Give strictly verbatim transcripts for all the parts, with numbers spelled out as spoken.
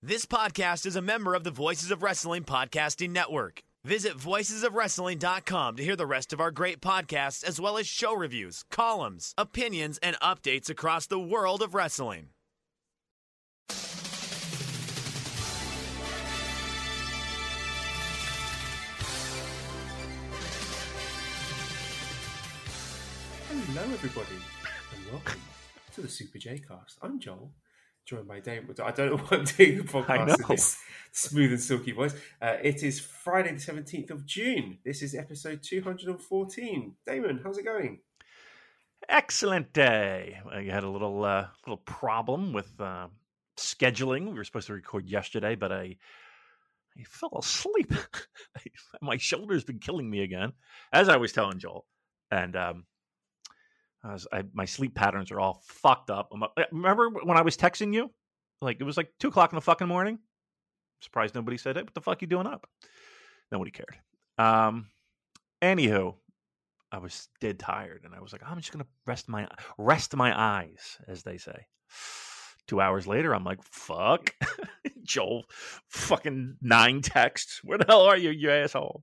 This podcast is a member of the Voices of Wrestling Podcasting Network. Visit voices of wrestling dot com to hear the rest of our great podcasts, as well as show reviews, columns, opinions, and updates across the world of wrestling. Hello, everybody, and welcome to the Super J Cast. I'm Joel, joined by Dave. I don't know what I'm doing the podcast in this smooth and silky voice. Uh, it is Friday, the seventeenth of June. This is episode two hundred fourteen. Damon, how's it going? Excellent day. I had a little uh, little problem with uh, scheduling. We were supposed to record yesterday, but I I fell asleep. My shoulder's been killing me again, as I was telling Joel, and um, I was, I, my sleep patterns are all fucked up. I'm, remember when I was texting you? Like, it was like two o'clock in the fucking morning. Surprised nobody said it. What the fuck you doing up? Nobody cared. Um, anywho, I was dead tired, and I was like, I'm just gonna rest my rest my eyes, as they say. Two hours later, I'm like, fuck, Joel, fucking nine texts. Where the hell are you, you asshole?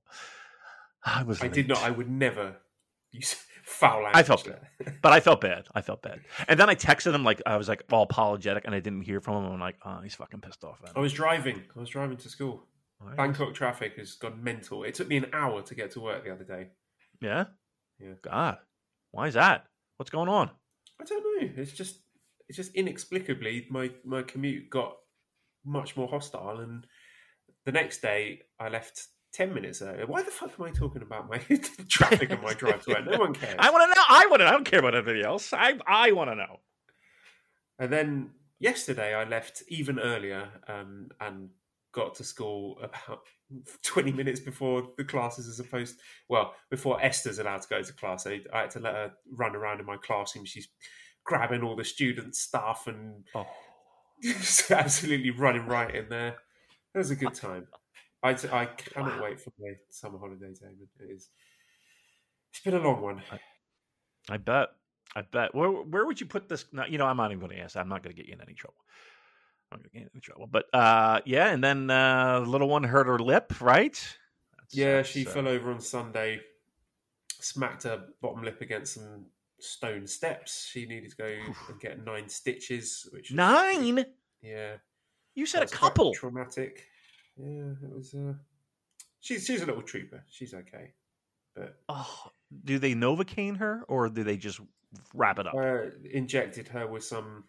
I was. I late. did not. I would never use foul language. I felt bad, but I felt bad. I felt bad, and then I texted him like I was like all apologetic, and I didn't hear from him. I'm like, oh, he's fucking pissed off. I was driving. I was driving to school. Right. Bangkok traffic has gone mental. It took me an hour to get to work the other day. Yeah. Yeah. God, why is that? What's going on? I don't know. It's just, it's just inexplicably my my commute got much more hostile, and the next day I left ten minutes earlier. Why the fuck am I talking about my traffic and my drive to work? No one cares. I want to know. I want to. I don't care about anybody else. I I want to know. And then yesterday I left even earlier um, and got to school about twenty minutes before the classes are supposed. Well, before Esther's allowed to go to class, I, I had to let her run around in my classroom. She's grabbing all the student stuff and Oh. just absolutely running right in there. It was a good time. I, I cannot Wow. wait for my summer holiday, David. It is. It's been a long one. I, I bet. I bet. Where where would you put this? No, you know, I'm not even going to ask. I'm not going to get you in any trouble. I'm not going to get you in any trouble. But uh, yeah, and then uh, the little one hurt her lip, right? That's, Yeah, that's, she uh, fell over on Sunday, smacked her bottom lip against some stone steps. She needed to go and get nine stitches. Which was, nine. Yeah, You said a that was quite couple. traumatic. Yeah, it was. Uh, she's she's a little trooper. She's okay, but Oh, do they Novocaine her, or do they just wrap it up? uh, injected her with some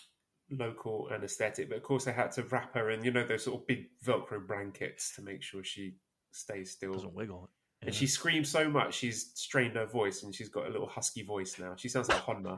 local anaesthetic. But of course, they had to wrap her in, you know, those sort of big Velcro blankets to make sure she stays still. Doesn't wiggle. Yeah. And she screams so much, she's strained her voice, and she's got a little husky voice now. She sounds like Honma.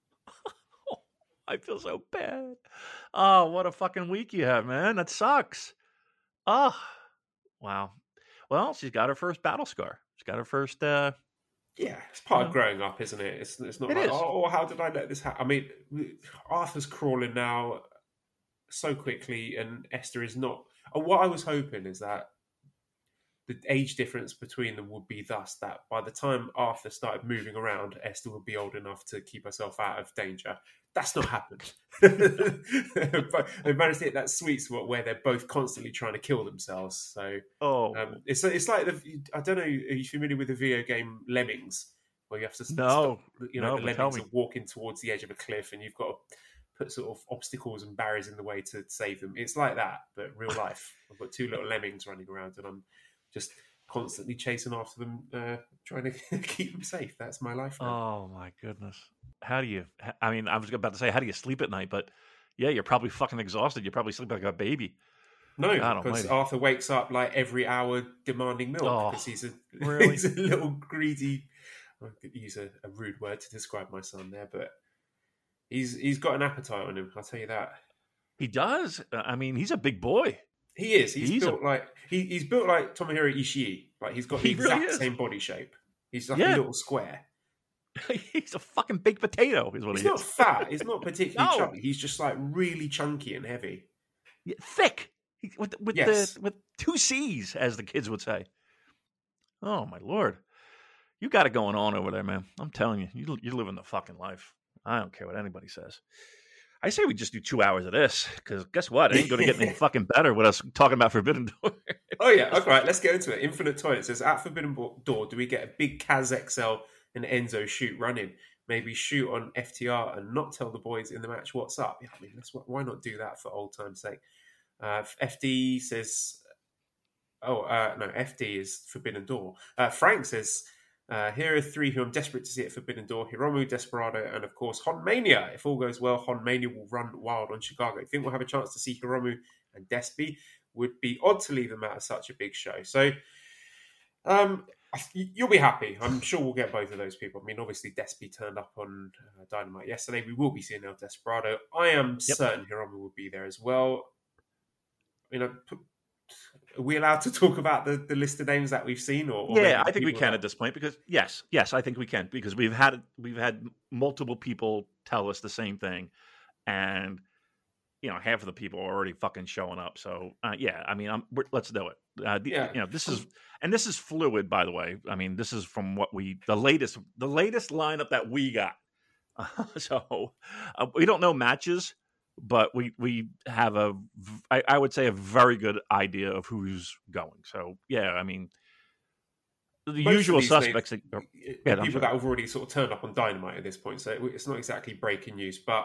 I feel so bad. Oh, what a fucking week you have, man. That sucks. Oh, wow. Well, she's got her first battle scar. She's got her first. Uh, Yeah, it's part Yeah. of growing up, isn't it? It's it's not It like, is. oh, how did I let this happen? I mean, Arthur's crawling now so quickly, and Esther is not. And what I was hoping is that the age difference between them would be thus that by the time Arthur started moving around, Esther would be old enough to keep herself out of danger. That's not happened. But they managed to hit that sweet spot where they're both constantly trying to kill themselves. So oh, um, it's it's like the, I don't know. Are you familiar with the video game Lemmings, where you have to No. stop, you know, No, the but tell lemmings me. are walking towards the edge of a cliff, and you've got to put sort of obstacles and barriers in the way to save them. It's like that, but real life. I've got two little lemmings running around, and I'm just constantly chasing after them, uh, trying to keep them safe. That's my life now. oh my goodness. How do you? I mean, I was about to say, how do you sleep at night? But yeah, you're probably fucking exhausted. You probably sleep like a baby. No, God because almighty. Arthur wakes up like every hour demanding milk Oh, because he's a really? he's a little greedy. I could use a, a rude word to describe my son there, but he's he's got an appetite on him. I'll tell you that. He does. I mean, he's a big boy. He is. He's, He's a- built like he, he's built like Tomohiro Ishii. Like he's got the He really exact is. same body shape. He's like Yeah. a little square. He's a fucking baked potato, is what He's he not is. fat. He's not particularly No. chubby. He's just like really chunky and heavy. Yeah, thick. He- With with Yes. the with two C's, as the kids would say. Oh my lord, you got it going on over there, man. I'm telling you, you you're living the fucking life. I don't care what anybody says. I say we just do two hours of this because guess what? It ain't going to get any fucking better with us talking about Forbidden Door. Oh yeah, okay, right. Let's get into it. Infinite Toilet says at Forbidden Door, do we get a big Kaz X L and Enzo shoot running? Maybe shoot on F T R and not tell the boys in the match what's up. Yeah, I mean, let's, why not do that for old time's sake? Uh, F D says, oh uh, no, F D is Forbidden Door. Uh, Frank says. Uh, here are three who I'm desperate to see at Forbidden Door: Hiromu, Desperado, and of course Hon Mania. If all goes well, Hon Mania will run wild on Chicago. I think we'll have a chance to see Hiromu and Despy. Would be odd to leave them out of such a big show. So um, you'll be happy. I'm sure we'll get both of those people. I mean, obviously Despy turned up on uh, Dynamite yesterday. We will be seeing El Desperado. I am yep. certain Hiromu will be there as well. You know. Are we allowed to talk about the, the list of names that we've seen? Or, or yeah, I think we can that... at this point because yes, yes, I think we can because we've had we've had multiple people tell us the same thing, and you know half of the people are already fucking showing up. So uh, yeah, I mean, I'm, let's do it. Uh, the, yeah. You know, this is and this is fluid, by the way. I mean, this is from what we the latest the latest lineup that we got. Uh, so uh, we don't know matches. But we, we have a, I, I would say, a very good idea of who's going. So, yeah, I mean, the Most usual suspects. Names, are, yeah, people that have already sort of turned up on Dynamite at this point. So it's not exactly breaking news. But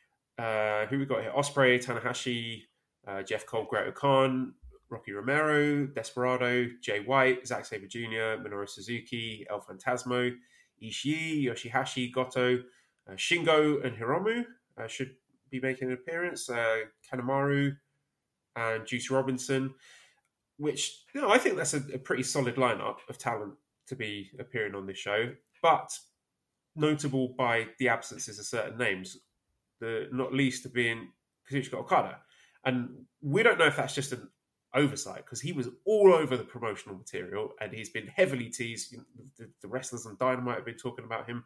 uh, who we got here? Ospreay, Tanahashi, uh, Jeff Cole, Great Khan, Rocky Romero, Desperado, Jay White, Zack Sabre Junior, Minoru Suzuki, El Phantasmo, Ishii, Yoshihashi, Goto, uh, Shingo, and Hiromu uh, should be making an appearance. Uh, Kanemaru and Juice Robinson, which you know I think that's a, a pretty solid lineup of talent to be appearing on this show, but notable by the absences of certain names. The not least of being Kazuchika Okada, and we don't know if that's just an oversight because he was all over the promotional material and he's been heavily teased. The, the wrestlers on Dynamite have been talking about him.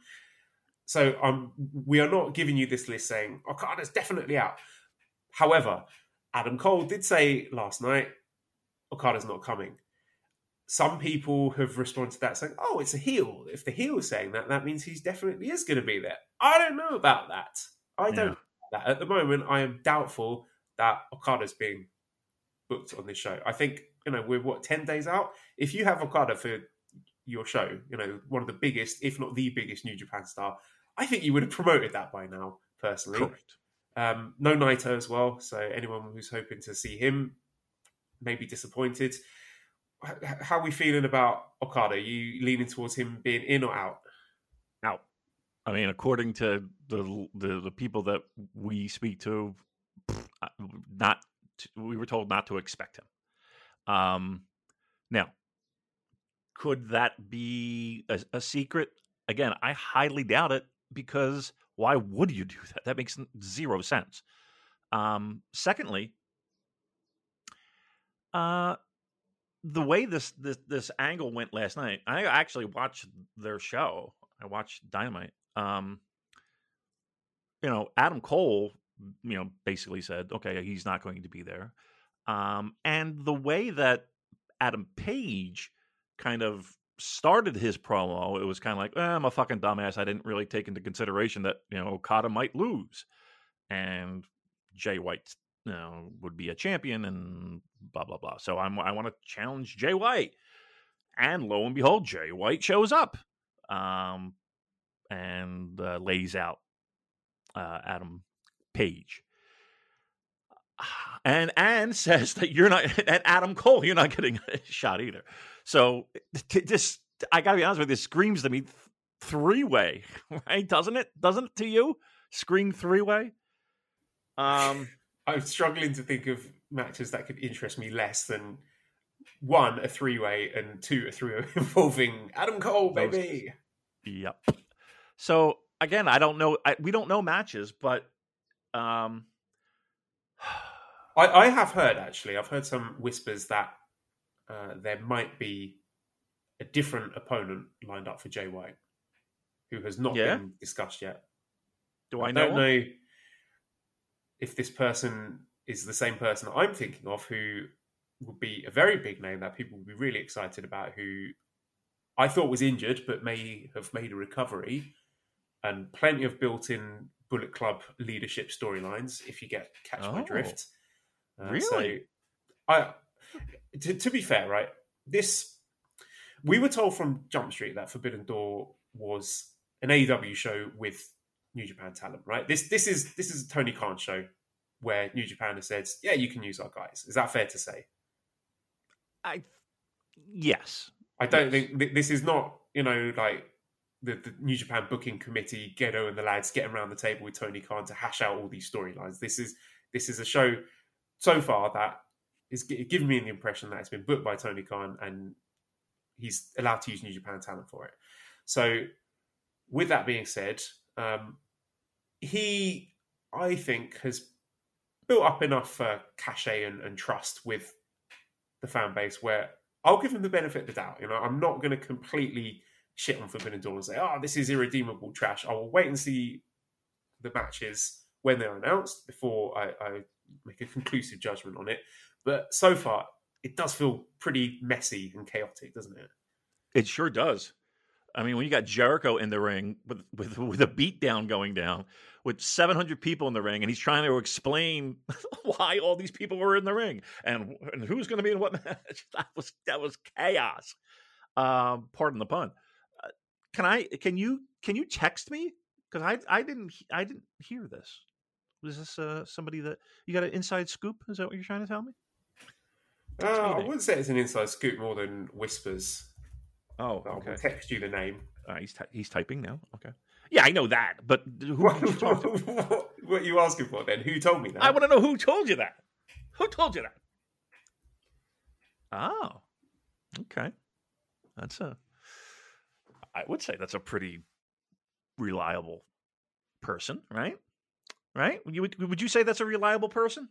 So um, we are not giving you this list saying Okada's definitely out. However, Adam Cole did say last night Okada's not coming. Some people have responded to that saying, oh, it's a heel. If the heel is saying that, that means he's definitely is going to be there. I don't know about that. I don't yeah. know about that. At the moment, I am doubtful that Okada's being booked on this show. I think, you know, we're what, ten days out? If you have Okada for your show, you know, one of the biggest, if not the biggest New Japan star, I think you would have promoted that by now, personally. Correct. Um, no Naito as well, so anyone who's hoping to see him may be disappointed. H- how are we feeling about Okada? Are you leaning towards him being in or out? Out. I mean, according to the the, the people that we speak to, not to, we were told not to expect him. Um, now, could that be a, a secret? Again, I highly doubt it because why would you do that? That makes zero sense. Um, secondly, uh, the way this, this this angle went last night, I actually watched their show. I watched Dynamite. Um, you know, Adam Cole, you know, basically said, okay, he's not going to be there. Um, and the way that Adam Page kind of started his promo, it was kind of like, eh, I'm a fucking dumbass. I didn't really take into consideration that, you know, Okada might lose. And Jay White, you know, would be a champion and blah, blah, blah. So I'm, I want to challenge Jay White. And lo and behold, Jay White shows up um, and uh, lays out uh, Adam Page. And and says that you're not, and Adam Cole, you're not getting a shot either. So this, I gotta be honest with you, this screams to me th- three-way, right? Doesn't it? Doesn't it to you? Scream three-way? Um, I'm struggling to think of matches that could interest me less than one, a three-way, and two, a three-way involving Adam Cole, baby. Yep. So again, I don't know. I, we don't know matches, but um, I, I have heard actually. I've heard some whispers that uh, there might be a different opponent lined up for Jay White, who has not yeah. been discussed yet. Do I, I know? don't know if this person is the same person that I'm thinking of, who would be a very big name that people would be really excited about, who I thought was injured but may have made a recovery, and plenty of built-in Bullet Club leadership storylines, if you get catch my Oh, drift. Uh, really? So, I to, to be fair, right, this we were told from Jump Street that Forbidden Door was an A E W show with New Japan talent, right? This this is this is a Tony Khan show where New Japan has said, yeah, you can use our guys. Is that fair to say? I yes. I don't Yes. think th- this is not, you know, like the, the New Japan booking committee, Gedo and the lads getting around the table with Tony Khan to hash out all these storylines. This is this is a show so far that is gi- giving me the impression that it's been booked by Tony Khan and he's allowed to use New Japan talent for it. So, with that being said, um, he, I think, has built up enough uh, cachet and, and trust with the fan base where I'll give him the benefit of the doubt. You know, I'm not going to completely shit on Forbidden Door and say, "Oh, this is irredeemable trash." I will wait and see the matches when they're announced before I, I make a conclusive judgment on it. But so far, it does feel pretty messy and chaotic, doesn't it? It sure does. I mean, when you got Jericho in the ring with with, with a beatdown going down, with seven hundred people in the ring, and he's trying to explain why all these people were in the ring and, and who's going to be in what match, that was that was chaos. Um, pardon the pun. Uh, can I? Can you? Can you text me? Because I I didn't I didn't hear this. Was this uh, somebody that you got an inside scoop? Is that what you're trying to tell me? Uh, I wouldn't say it's an inside scoop more than whispers. Oh, I okay. will text you the name. Uh, he's ty- he's typing now. Okay. Yeah, I know that, but who What, did you talk to? what, what are you asking for then? Who told me that? I want to know who told you that. Who told you that? Oh, okay. That's a. I would say that's a pretty reliable person, right? Right? Would you would you say that's a reliable person?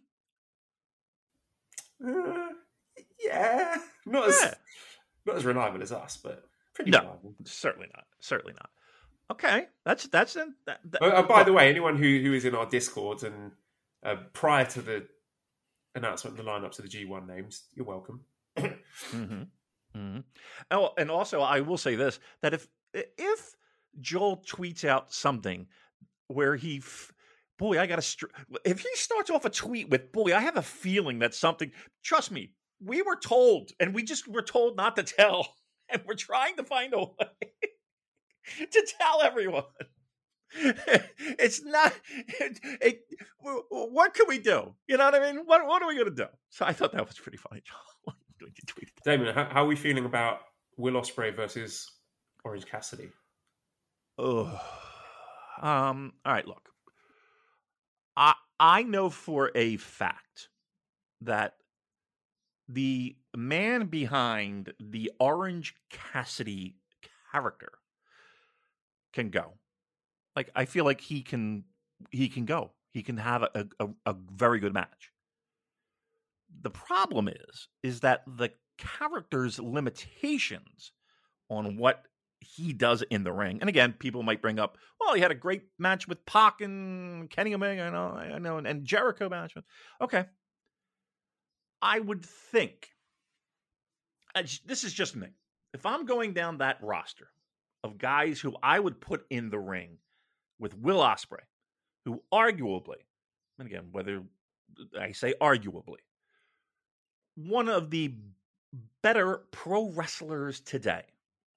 Uh, yeah, not as Yeah. not as reliable as us, but pretty No. reliable. Certainly not. Certainly not. Okay, that's that's that, that, Uh, uh, by look, the way, anyone who, who is in our Discord and uh, prior to the announcement of the lineups of the G one names, you're welcome. Mm-hmm. Mm-hmm. Oh, and also, I will say this: that if if Joel tweets out something where he, f- boy, I got to, str- if he starts off a tweet with, boy, I have a feeling that something. Trust me, we were told, and we just were told not to tell, and we're trying to find a way to tell everyone. It's not. It, it, what can we do? You know what I mean? What What are we going to do? So I thought that was pretty funny, Joel. You tweeted that. Damon, how, how are we feeling about Will Ospreay versus Orange Cassidy? Ugh. Um. All right. Look, I I know for a fact that the man behind the Orange Cassidy character can go. Like, I feel like he can he can go. He can have a a, a very good match. The problem is is that the character's limitations on what he does in the ring. And again, people might bring up, well, he had a great match with Pac and Kenny Omega, I know, I know, and, and Jericho match. Okay. I would think, I j- this is just me. If I'm going down that roster of guys who I would put in the ring with Will Ospreay, who arguably, and again, whether I say arguably, one of the better pro wrestlers today,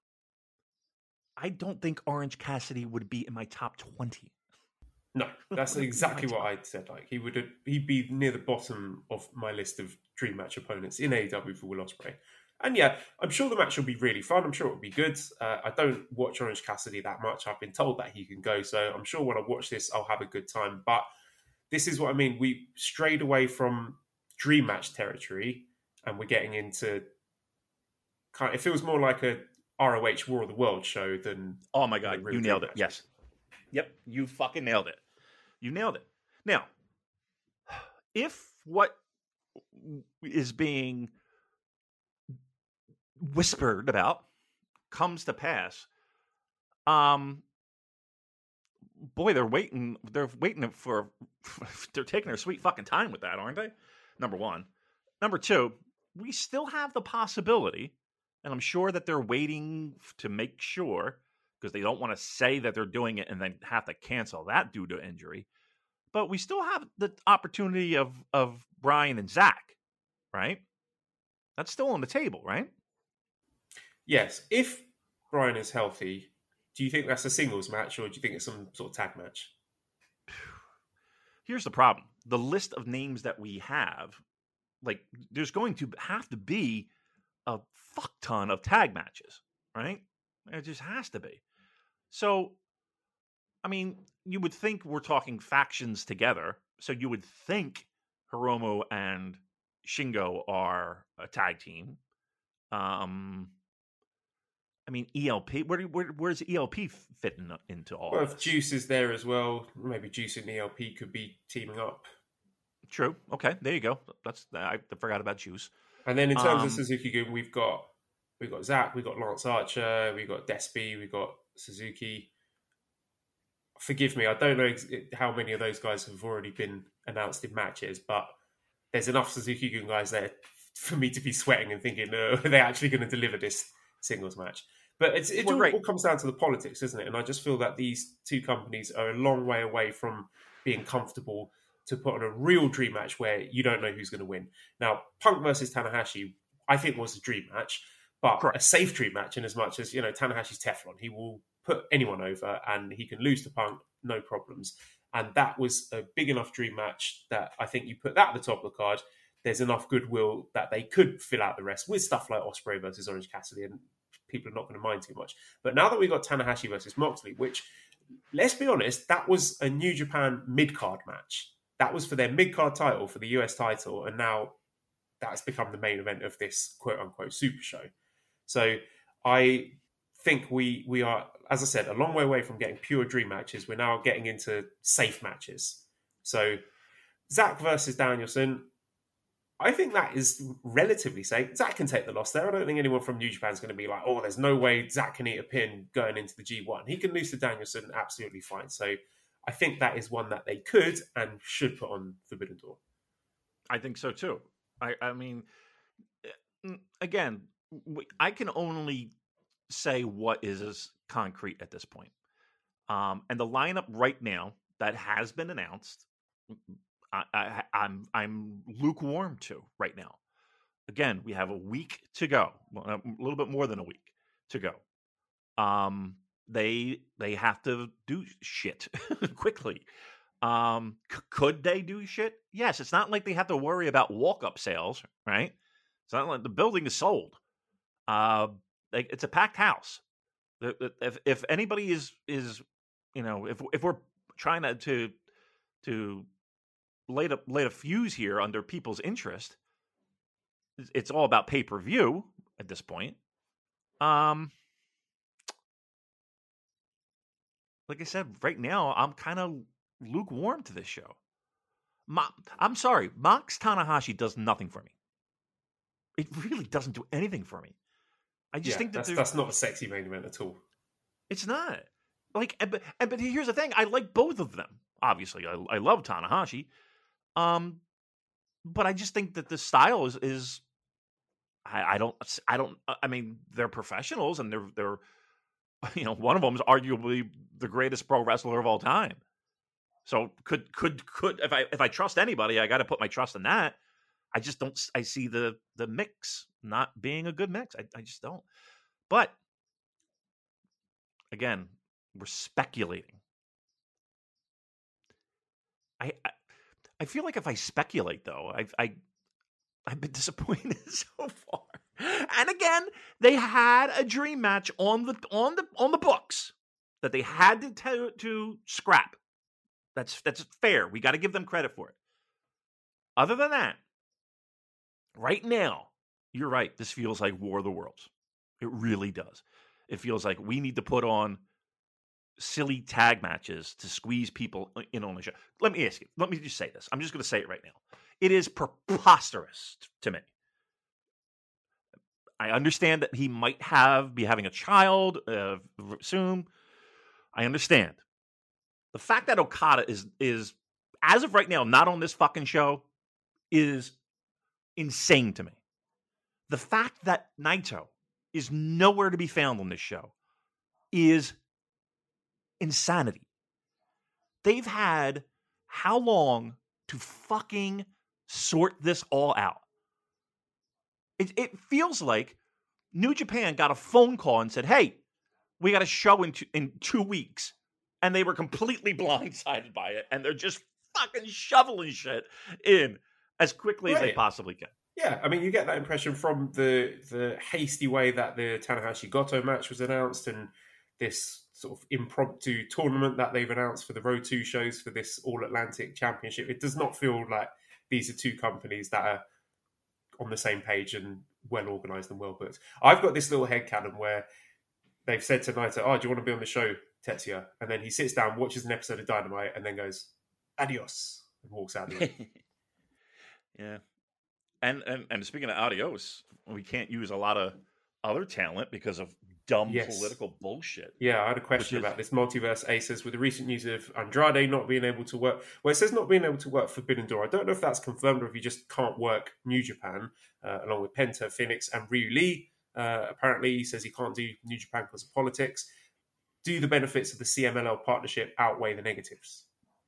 I don't think Orange Cassidy would be in my top twenty. No, that's exactly what I said. Like he would, he'd be near the bottom of my list of dream match opponents in A E W for Will Ospreay. And yeah, I'm sure the match will be really fun. I'm sure it will be good. Uh, I don't watch Orange Cassidy that much. I've been told that he can go, so I'm sure when I watch this, I'll have a good time. But this is what I mean. We strayed away from dream match territory, and we're getting into kind. Of, it feels more like a R O H War of the World show than. Oh my God, real you dream nailed it. matches. Yes. Yep, you fucking nailed it. You nailed it. Now, if what is being whispered about comes to pass, um, boy, they're waiting. They're waiting for. They're taking their sweet fucking time with that, aren't they? Number one. Number two, we still have the possibility, and I'm sure that they're waiting to make sure because they don't want to say that they're doing it and then have to cancel that due to injury. But we still have the opportunity of of Brian and Zach, right? That's still on the table, right? Yes. If Brian is healthy, do you think that's a singles match or do you think it's some sort of tag match? Here's the problem. The list of names that we have, like, there's going to have to be a fuck ton of tag matches, right? It just has to be. So, I mean, you would think we're talking factions together. So you would think Hiromu and Shingo are a tag team. Um, I mean, E L P. Where, where where's E L P fit in, into all Well, of if this? Juice is there as well, maybe Juice and E L P could be teaming up. True. Okay, there you go. That's I forgot about Juice. And then in terms Um, of Suzuki Gun, we've got we've got Zach, we've got Lance Archer, we've got Despy, we've got Suzuki. Forgive me, I don't know ex- how many of those guys have already been announced in matches, but there's enough Suzuki Gun guys there for me to be sweating and thinking, no, are they actually going to deliver this singles match? But it's, it well, all, great. all comes down to the politics, doesn't it? And I just feel that these two companies are a long way away from being comfortable to put on a real dream match where you don't know who's going to win. Now, Punk versus Tanahashi, I think was a dream match, but Correct. a safe dream match in as much as, you know, Tanahashi's Teflon. He will put anyone over and he can lose to Punk, no problems. And that was a big enough dream match that I think you put that at the top of the card, there's enough goodwill that they could fill out the rest with stuff like Ospreay versus Orange Cassidy, and people are not going to mind too much. But now that we've got Tanahashi versus Moxley, which, let's be honest, that was a New Japan mid-card match. That was for their mid-card title, for the U S title, and now that's become the main event of this quote-unquote super show. So I think we we are, as I said, a long way away from getting pure dream matches. We're now getting into safe matches. So Zach versus Danielson, I think that is relatively safe. Zach can take the loss there. I don't think anyone from New Japan is going to be like, oh, there's no way Zach can eat a pin going into the G one. He can lose to Danielson absolutely fine. So I think that is one that they could and should put on Forbidden Door. I think so too. I, I mean, again, I can only say what is concrete at this point. Um, and the lineup right now that has been announced, I, I, I'm I'm lukewarm to right now. Again, we have a week to go, a little bit more than a week to go. Um, they they have to do shit quickly. Um, c- could they do shit? Yes. It's not like they have to worry about walk up sales, right? It's not like the building is sold. Uh, like, it's a packed house. If if anybody is is you know if if we're trying to to, to light a light a fuse here under people's interest, it's all about pay per view at this point. Um, like I said, right now I'm kind of lukewarm to this show. Ma- I'm sorry, Mox Tanahashi does nothing for me. It really doesn't do anything for me. I just Yeah, think that that's there's that's not a sexy main event at all. It's not. Like, but, but here's the thing: I like both of them. Obviously, I, I love Tanahashi, um, but I just think that the style is is I, I don't I don't I mean they're professionals and they're they're you know one of them is arguably the greatest pro wrestler of all time. So could could could if I if I trust anybody, I got to put my trust in that. I just don't. I see the the mix not being a good mix. I, I just don't. But again, we're speculating. I, I I feel like if I speculate, though, I've I, I've been disappointed so far. And again, they had a dream match on the on the on the books that they had to to, to scrap. That's that's fair. We got to give them credit for it. Other than that, right now, you're right. This feels like War of the Worlds. It really does. It feels like we need to put on silly tag matches to squeeze people in on the show. Let me ask you. Let me just say this. I'm just going to say it right now. It is preposterous to me. I understand that he might have be having a child uh, soon. I understand. The fact that Okada is is as of right now not on this fucking show is insane to me. The fact that Naito is nowhere to be found on this show is insanity. They've had how long to fucking sort this all out? It, it feels like New Japan got a phone call and said, hey, we got a show in two, in two weeks. And they were completely blindsided by it. And they're just fucking shoveling shit in as quickly right. as they possibly can. Yeah, I mean, you get that impression from the the hasty way that the Tanahashi-Goto match was announced and this sort of impromptu tournament that they've announced for the Road two shows for this All-Atlantic Championship. It does not feel like these are two companies that are on the same page and well-organised and well-booked. I've got this little headcanon where they've said to Naito, oh, do you want to be on the show, Tetsuya? And then he sits down, watches an episode of Dynamite, and then goes, adios, and walks out the room. Yeah. And, and and speaking of adios, we can't use a lot of other talent because of dumb yes. political bullshit. Yeah, I had a question is... about this multiverse aces with the recent news of Andrade not being able to work. Well, it says not being able to work Forbidden Door. I don't know if that's confirmed or if he just can't work New Japan, uh, along with Penta, Phoenix, and Ryu Lee. Uh, apparently, he says he can't do New Japan because of politics. Do the benefits of the C M L L partnership outweigh the negatives?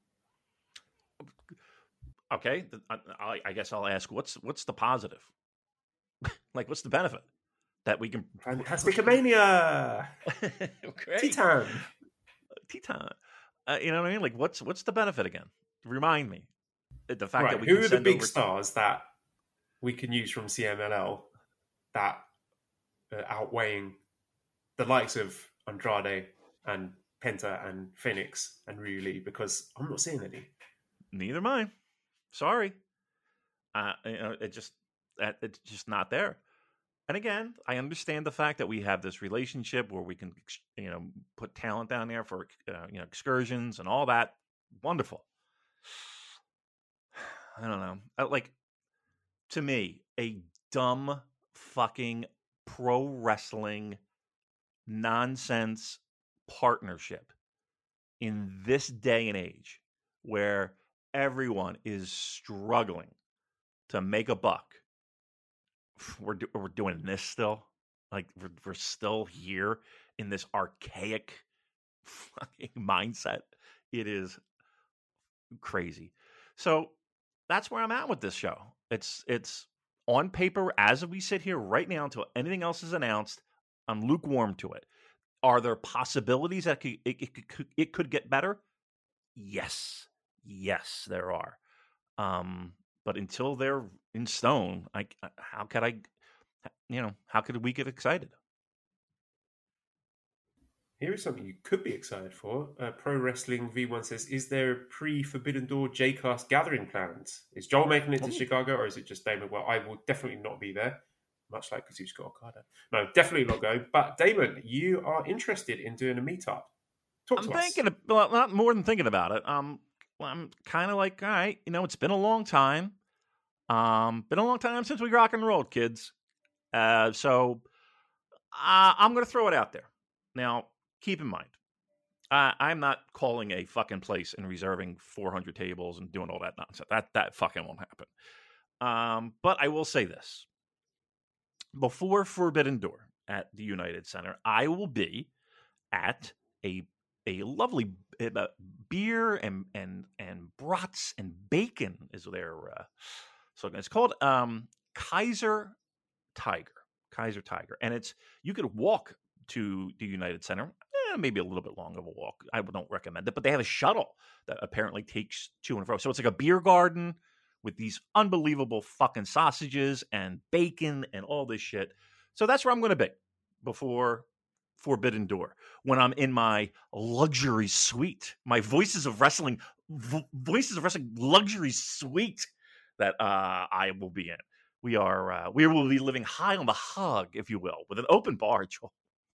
Okay, I, I guess I'll ask, what's what's the positive? Like, what's the benefit? That we can... Fantastic Mania! Titan! Titan. Uh, you know what I mean? Like, what's what's the benefit again? Remind me. The fact right. that we Who can are the big over... stars that we can use from C M L L that are outweighing the likes of Andrade and Penta and Phoenix and Ryu Lee? Because I'm not seeing any. Neither am I. Sorry. Uh, you know, it just that it's just not there. And again, I understand the fact that we have this relationship where we can, you know, put talent down there for, uh, you know, excursions and all that. Wonderful. I don't know. Like, to me, a dumb fucking pro wrestling nonsense partnership in this day and age where everyone is struggling to make a buck. We're do- we're doing this still, like we're we're still here in this archaic fucking mindset. It is crazy. So that's where I'm at with this show. It's it's on paper as we sit here right now until anything else is announced. I'm lukewarm to it. Are there possibilities that it, it, it, could, it could get better? Yes, yes, there are. Um, but until they're in stone, I, how could I, you know, how could we get excited? Here is something you could be excited for. Uh, Pro Wrestling V one says, is there a pre-Forbidden Door J-Cast gathering plans? Is Joel making it to oh. Chicago, or is it just Damon? Well, I will definitely not be there, much like Kazuchika Okada. No, definitely not going. But Damon, you are interested in doing a meetup. Talk I'm to thinking, us. Of, well, not more than thinking about it. Um, I'm kind of like, all right, you know, it's been a long time. Um, been a long time since we rock and rolled, kids. Uh, so uh, I'm going to throw it out there. Now, keep in mind, uh, I'm not calling a fucking place and reserving four hundred tables and doing all that nonsense. That that fucking won't happen. Um, but I will say this. Before Forbidden Door at the United Center, I will be at a a lovely uh, beer and and and brats and bacon is their uh, slogan. It's called um, Kaiser Tiger. Kaiser Tiger, and it's you could walk to the United Center. Eh, maybe a little bit long of a walk. I don't recommend it, but they have a shuttle that apparently takes to and fro. So it's like a beer garden with these unbelievable fucking sausages and bacon and all this shit. So that's where I'm going to be before Forbidden Door, when I'm in my luxury suite, my Voices of Wrestling, vo- Voices of Wrestling luxury suite that uh, I will be in. We are, uh, we will be living high on the hog, if you will, with an open bar, Joel.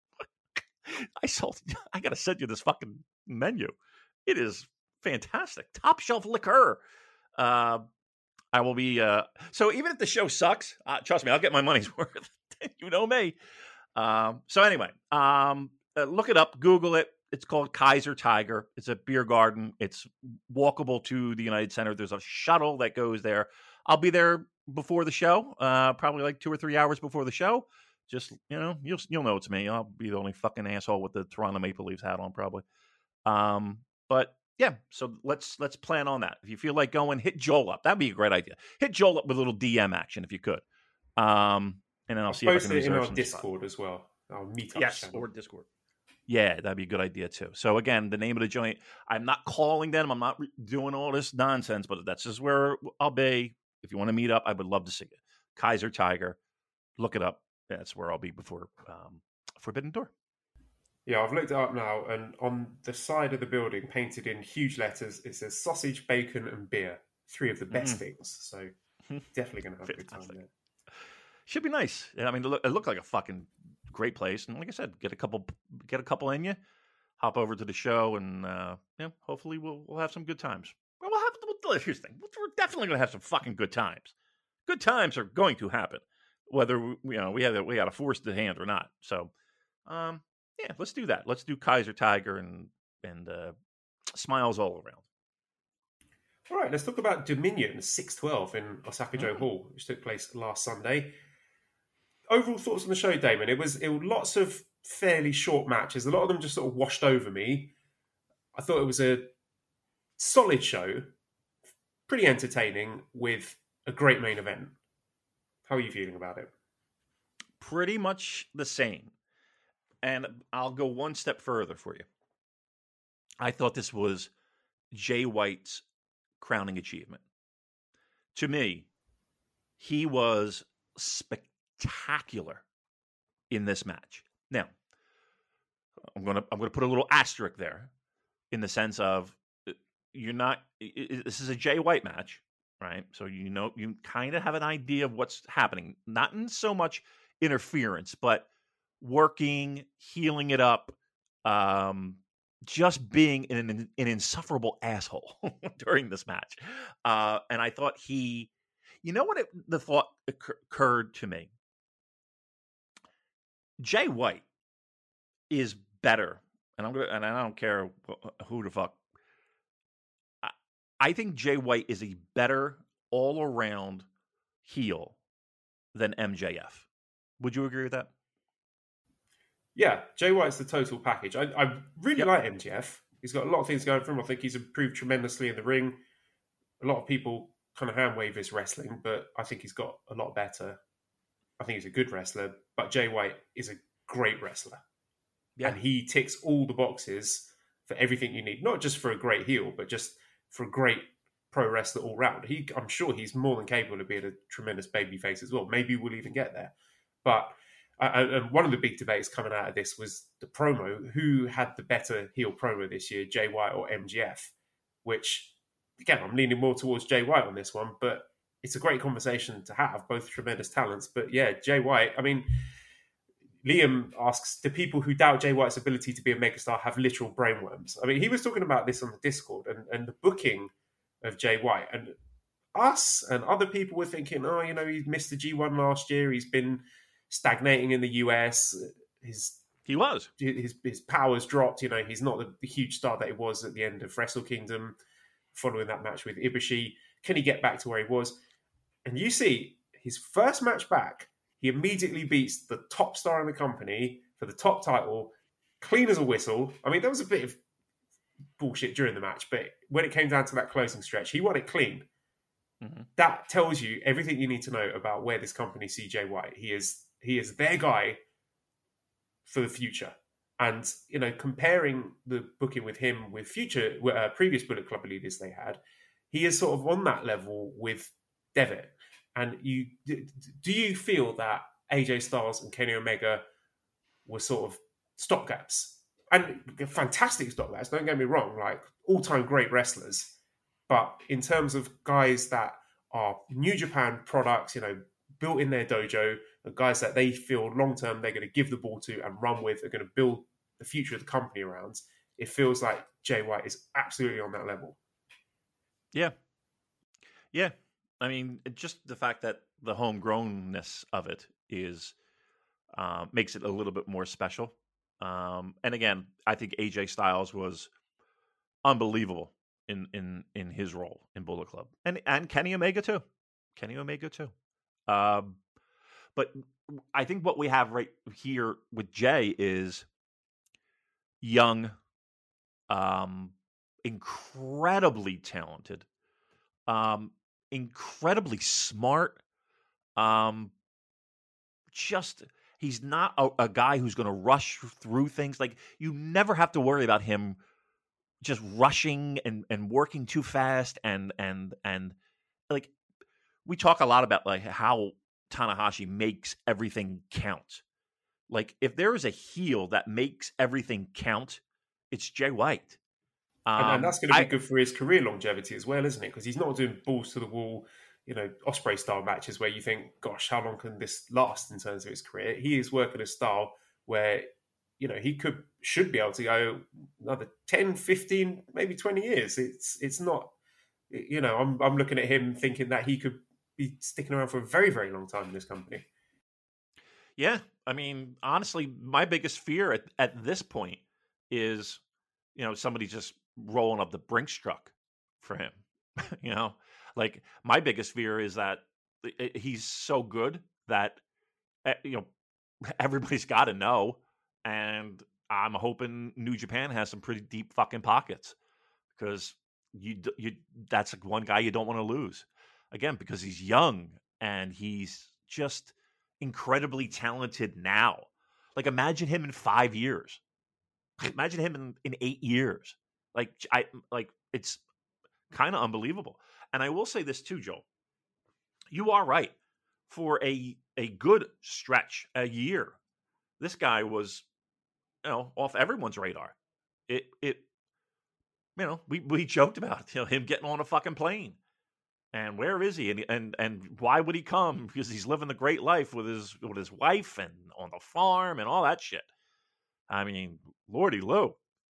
I sold, I got to send you this fucking menu. It is fantastic. Top shelf liquor. Uh, I will be, uh, so even if the show sucks, uh, trust me, I'll get my money's worth. You know me. Um, so anyway, um, uh, look it up, Google it. It's called Kaiser Tiger. It's a beer garden. It's walkable to the United Center. There's a shuttle that goes there. I'll be there before the show, uh, probably like two or three hours before the show. Just, you know, you'll you'll know it's me. I'll be the only fucking asshole with the Toronto Maple Leafs hat on, probably. Um, but yeah, so let's let's plan on that. If you feel like going, hit Joel up. That'd be a great idea. Hit Joel up with a little D M action if you could. Um, and then I'll, I'll see if I post can it in reserve our some Discord spot. as well, our meetups Yes, channel. or Discord. Yeah, that'd be a good idea too. So again, the name of the joint, I'm not calling them. I'm not re- doing all this nonsense, but that's just where I'll be. If you want to meet up, I would love to see you. Kaiser Tiger, look it up. That's where I'll be before um, Forbidden Door. Yeah, I've looked it up now, and on the side of the building, painted in huge letters, it says sausage, bacon, and beer. Three of the best mm. things. So definitely going to have a good time there. Should be nice. I mean, it looked look like a fucking great place, and like I said, get a couple, get a couple in you, hop over to the show, and uh, yeah, hopefully we'll we'll have some good times. Well, we'll have. We'll, here's the thing: we're definitely going to have some fucking good times. Good times are going to happen, whether we, you know we have we got to force the hand or not. So, um, yeah, let's do that. Let's do Kaiser Tiger and and uh, smiles all around. All right, let's talk about Dominion six twelve in Osaka-jo mm. Hall, which took place last Sunday. Overall thoughts on the show, Damon? It was it was lots of fairly short matches. A lot of them just sort of washed over me. I thought it was a solid show, pretty entertaining, with a great main event. How are you feeling about it? Pretty much the same. And I'll go one step further for you. I thought this was Jay White's crowning achievement. To me, he was spectacular in this match. Now, I'm gonna I'm gonna put a little asterisk there, in the sense of you're not. This is a Jay White match, right? So you know you kind of have an idea of what's happening. Not in so much interference, but working, healing it up, um, just being an, an, an insufferable asshole during this match. Uh, and I thought he, you know what it, the thought occur- occurred to me? Jay White is better, and I'm gonna, and I don't care who the fuck. I, I think Jay White is a better all-around heel than M J F. Would you agree with that? Yeah, Jay White's the total package. I, I really yep. like M J F. He's got a lot of things going for him. I think he's improved tremendously in the ring. A lot of people kind of hand wave his wrestling, but I think he's got a lot better. I think he's a good wrestler, but Jay White is a great wrestler. Yeah. And he ticks all the boxes for everything you need. Not just for a great heel, but just for a great pro wrestler all round. He, I'm sure he's more than capable of being a tremendous babyface as well. Maybe we'll even get there. But Uh, and one of the big debates coming out of this was the promo. Who had the better heel promo this year, Jay White or M J F? Which, again, I'm leaning more towards Jay White on this one, but it's a great conversation to have. Both tremendous talents. But yeah, Jay White, I mean, Liam asks, do people who doubt Jay White's ability to be a megastar have literal brainworms? I mean, he was talking about this on the Discord and, and the booking of Jay White. And us and other people were thinking, oh, you know, he missed the G one last year. He's been stagnating in the U S. His he was his his powers dropped. You know, he's not the, the huge star that he was at the end of Wrestle Kingdom, following that match with Ibushi. Can he get back to where he was? And you see, his first match back, he immediately beats the top star in the company for the top title, clean as a whistle. I mean, there was a bit of bullshit during the match, but when it came down to that closing stretch, he won it clean. Mm-hmm. That tells you everything you need to know about where this company see Jay White. He is he is their guy for the future. And, you know, comparing the booking with him with future uh, previous Bullet Club leaders they had, he is sort of on that level with Devitt. And you do you feel that A J Styles and Kenny Omega were sort of stopgaps? And fantastic stopgaps, don't get me wrong, like all-time great wrestlers. But in terms of guys that are New Japan products, you know, built in their dojo, the guys that they feel long-term they're going to give the ball to and run with, they're going to build the future of the company around, it feels like Jay White is absolutely on that level. Yeah. Yeah. I mean, just the fact that the homegrownness of it is uh, makes it a little bit more special. Um, and again, I think A J Styles was unbelievable in in in his role in Bullet Club, and and Kenny Omega too. Kenny Omega too. Um, but I think what we have right here with Jay is young, Um, incredibly talented, um, incredibly smart. Um, just he's not a, a guy who's going to rush through things. Like you never have to worry about him just rushing and, and working too fast and and and like we talk a lot about like how Tanahashi makes everything count. Like if there is a heel that makes everything count, it's Jay White. And, and Um, that's going to be I good for his career longevity as well, isn't it? Because he's not doing balls to the wall, you know, Osprey style matches where you think, gosh, how long can this last in terms of his career? He is working a style where, you know, he could should be able to go another ten, fifteen, maybe twenty years. It's it's not, you know, I'm I'm looking at him thinking that he could be sticking around for a very, very long time in this company. yeah, I mean, honestly, my biggest fear at, at this point is, you know, somebody just rolling up the Brinks truck for him. you know, like my biggest fear is that i- i- he's so good that eh, you know everybody's got to know, and I'm hoping New Japan has some pretty deep fucking pockets because you d- you that's like one guy you don't want to lose again because he's young and he's just incredibly talented now. Like imagine him in five years. Imagine him in, in eight years. Like I like it's kind of unbelievable. And I will say this too, Joe. You are right. For a a good stretch, a year, this guy was, you know, off everyone's radar. It it you know, we we joked about it, you know, him getting on a fucking plane. And where is he? And and and why would he come? Because he's living the great life with his with his wife and on the farm and all that shit. I mean, Lordy Lou.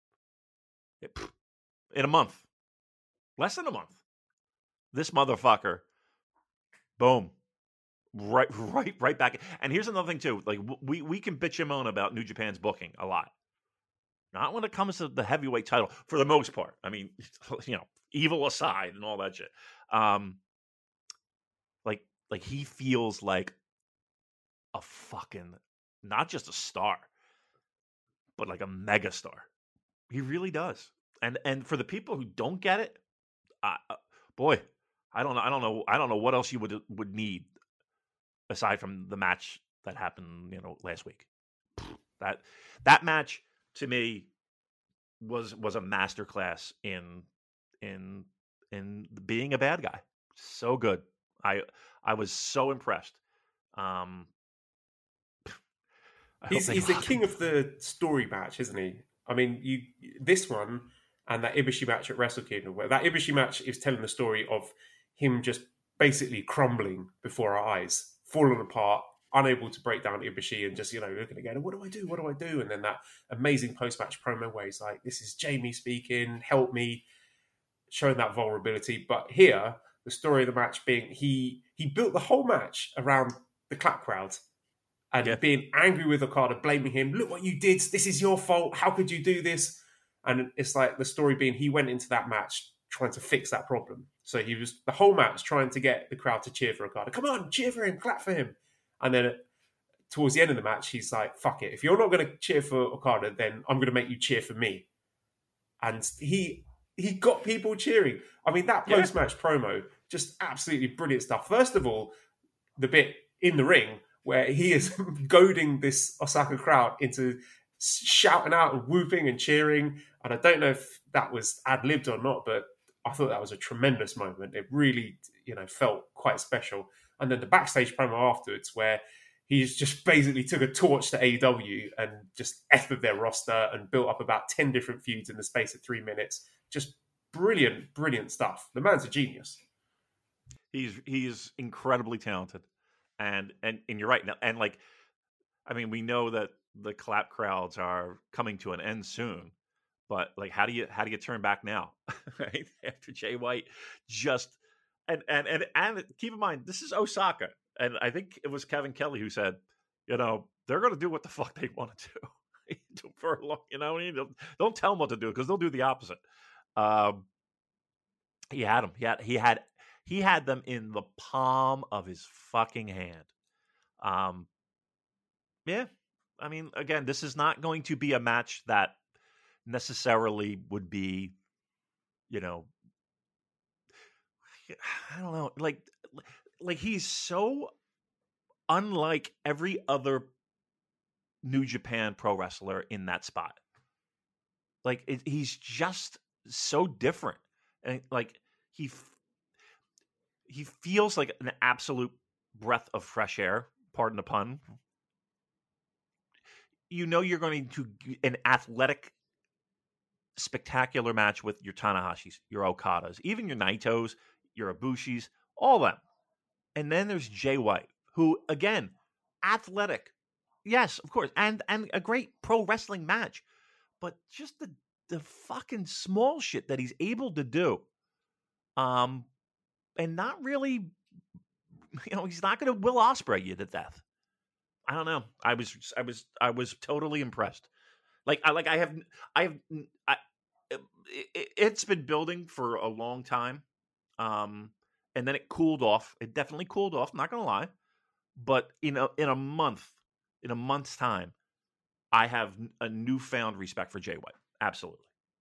It, in a month, less than a month, this motherfucker, boom, right, right, right back. And here's another thing too. Like we we can bitch and moan about New Japan's booking a lot. Not when it comes to the heavyweight title, for the most part. I mean, you know, evil aside and all that shit. Um, like like he feels like a fucking not just a star, but like a mega star. He really does. And and for the people who don't get it, uh, boy, I don't know. I don't know. I don't know what else you would would need aside from the match that happened, you know, last week. That that match to me was was a masterclass in in in being a bad guy. So good. I I was so impressed. Um, I hope He's they he's the lock him. king of the story match, isn't he? I mean, you this one and that Ibushi match at Wrestle Kingdom, where that Ibushi match is telling the story of him just basically crumbling before our eyes, falling apart, unable to break down Ibushi, and just you know looking again, what do I do? What do I do? And then that amazing post match promo where he's like, "This is Jamie speaking, help me," showing that vulnerability. But here, the story of the match being he he built the whole match around the clap crowd Yeah, and being angry with Okada, blaming him. Look what you did. This is your fault. How could you do this? And it's like the story being he went into that match trying to fix that problem. So he was the whole match trying to get the crowd to cheer for Okada. Come on, cheer for him, clap for him. And then towards the end of the match, he's like, fuck it. If you're not going to cheer for Okada, then I'm going to make you cheer for me. And he he got people cheering. I mean, that yeah, post match promo, just absolutely brilliant stuff. First of all, the bit in the ring where he is goading this Osaka crowd into shouting out and whooping and cheering. And I don't know if that was ad libbed or not, but I thought that was a tremendous moment. It really, you know, felt quite special. And then the backstage promo afterwards, where he's just basically took a torch to A E W and just effed their roster and built up about ten different feuds in the space of three minutes. Just brilliant, brilliant stuff. The man's a genius. he's he's incredibly talented, and and and you're right. Now, and like, I mean, we know that the clap crowds are coming to an end soon, but like, how do you how do you turn back now? Right after Jay White just and and and and keep in mind this is Osaka, and I think it was Kevin Kelly who said, you know, they're going to do what the fuck they want to do. For a long, you know, don't, don't tell them what to do because they'll do the opposite. Um, he had them. He had he had he had them in the palm of his fucking hand. Um, yeah, I mean, again, this is not going to be a match that necessarily would be, you know, I don't know, like like he's so unlike every other New Japan pro wrestler in that spot. Like it, he's just so different, and like he he feels like an absolute breath of fresh air. Pardon the pun. You know you're going to an athletic, spectacular match with your Tanahashis, your Okadas, even your Naitos, your Ibushis, all of them. And then there's Jay White, who again, athletic, yes, of course, and and a great pro wrestling match, but just the the fucking small shit that he's able to do, um, and not really, you know, he's not going to Will Ospreay you to death. I don't know. I was I was I was totally impressed. Like I like I have I have I, it, it's been building for a long time, um, and then it cooled off. It definitely cooled off. Not gonna lie, but in a in a month, in a month's time, I have a newfound respect for Jay White. Absolutely.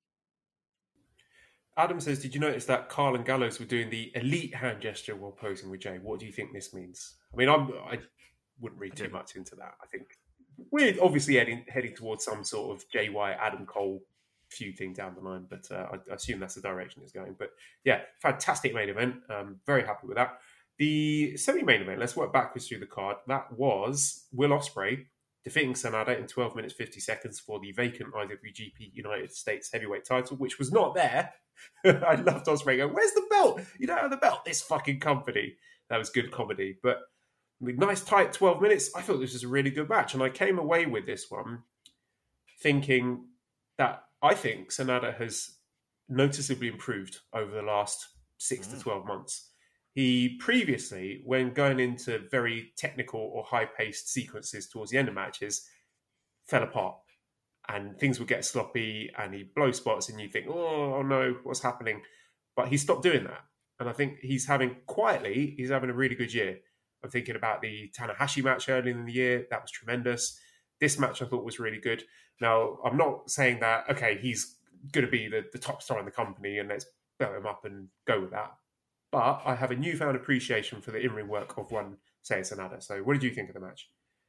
Adam says, did you notice that Carl and Gallows were doing the elite hand gesture while posing with Jay? What do you think this means? I mean, I'm, I wouldn't read too much into that. I think we're obviously heading, heading towards some sort of Jay White, Adam Cole feud thing down the line, but uh, I, I assume that's the direction it's going. But yeah, fantastic main event. Um, very happy with that. The semi-main event, let's work backwards through the card. That was Will Ospreay defeating Sanada in twelve minutes, fifty seconds for the vacant I W G P United States heavyweight title, which was not there. I loved Ospreay going, where's the belt? You don't have the belt. This fucking company. That was good comedy. But nice tight twelve minutes. I thought this was a really good match. And I came away with this one thinking that I think Sanada has noticeably improved over the last six mm. to twelve months. He previously, when going into very technical or high-paced sequences towards the end of matches, fell apart. And things would get sloppy and he'd blow spots and you think, oh, oh no, what's happening? But he stopped doing that. And I think he's having, quietly, he's having a really good year. I'm thinking about the Tanahashi match earlier in the year. That was tremendous. This match I thought was really good. Now, I'm not saying that, okay, he's going to be the, the top star in the company and let's belt him up and go with that. But I have a newfound appreciation for the in-ring work of one Seiya Sanada. So what did you think of the match?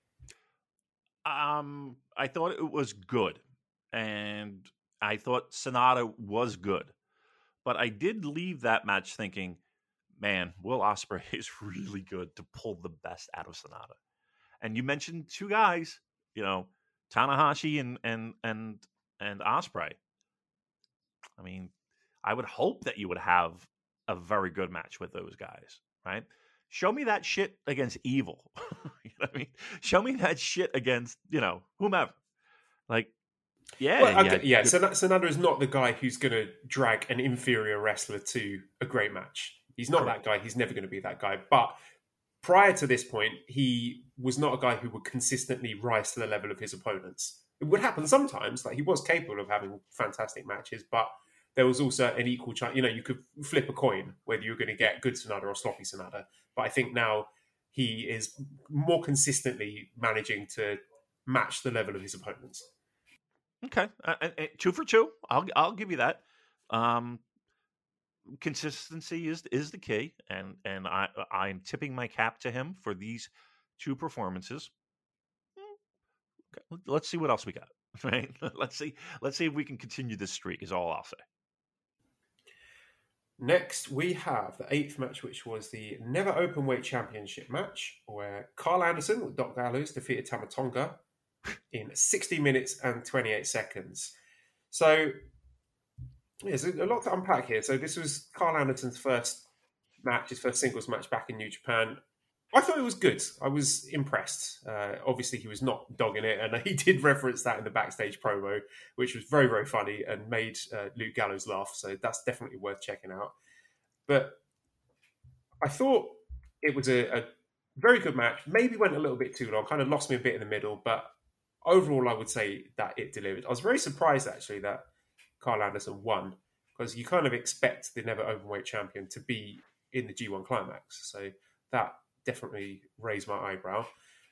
Um, I thought it was good, and I thought Sanada was good, but I did leave that match thinking, man, Will Ospreay is really good to pull the best out of Sanada. And you mentioned two guys, you know, Tanahashi and and and and Ospreay. I mean, I would hope that you would have a very good match with those guys, right? Show me that shit against Evil. You know what I mean? Show me that shit against, you know, whomever. Like, yeah. Well, okay, yeah, yeah. So Sanada is not the guy who's going to drag an inferior wrestler to a great match. He's not Correct. that guy. He's never going to be that guy. But prior to this point, he was not a guy who would consistently rise to the level of his opponents. It would happen sometimes. Like, he was capable of having fantastic matches, but there was also an equal chance. You know, you could flip a coin whether you're going to get good Sanada or sloppy Sanada. But I think now he is more consistently managing to match the level of his opponents. Okay, uh, uh, two for two. I'll I'll give you that. Um, consistency is is the key, and and I I'm tipping my cap to him for these two performances. Okay, let's see what else we got. Right? Let's see. Let's see if we can continue this streak. Is all I'll say. Next, we have the eighth match, which was the Never Openweight Championship match, where Carl Anderson with Doc Gallows defeated Tama Tonga in sixty minutes and twenty-eight seconds. So, there's a lot to unpack here. So, this was Carl Anderson's first match, his first singles match back in New Japan. I thought it was good. I was impressed. Uh, obviously, he was not dogging it, and he did reference that in the backstage promo, which was very, very funny and made uh, Luke Gallows laugh. So that's definitely worth checking out. But I thought it was a, a very good match. Maybe went a little bit too long, kind of lost me a bit in the middle, but overall, I would say that it delivered. I was very surprised, actually, that Carl Anderson won, because you kind of expect the Never Openweight champion to be in the G one Climax. So that definitely raised my eyebrow.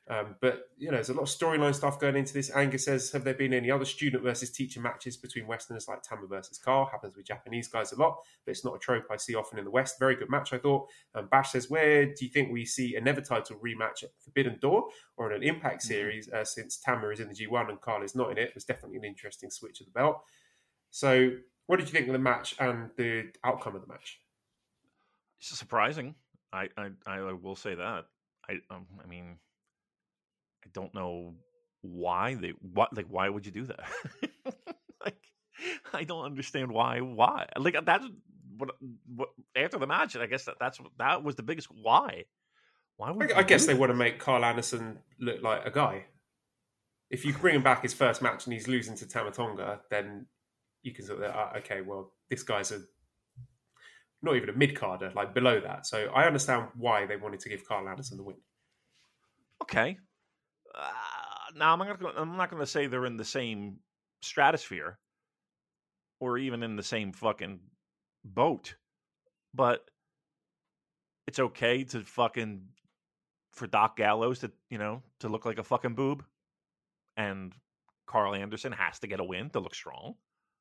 Um, but, you know, there's a lot of storyline stuff going into this. Angus says, have there been any other student versus teacher matches between Westerners like Tama versus Carl? Happens with Japanese guys a lot, but it's not a trope I see often in the West. Very good match, I thought. Um, Bash says, where do you think we see a Never title rematch at Forbidden Door or in an Impact series uh, since Tama is in the G one and Carl is not in it? It was definitely an interesting switch of the belt. So what did you think of the match and the outcome of the match? It's surprising. I I, I will say that. I um, I mean, I don't know why they what like why would you do that? Like, I don't understand why why like that's what, what after the match. I guess that that's that was the biggest why. Why would I, I guess they this? want to make Carl Anderson look like a guy. If you bring him back his first match and he's losing to Tama Tonga, then you can sort of, uh, okay, well, this guy's a not even a mid-carder, like below that. So I understand why they wanted to give Carl Anderson the win. Okay. Uh, now I'm not gonna, I'm not going to say they're in the same stratosphere or even in the same fucking boat, but it's okay to fucking for Doc Gallows to, you know, to look like a fucking boob, and Carl Anderson has to get a win to look strong.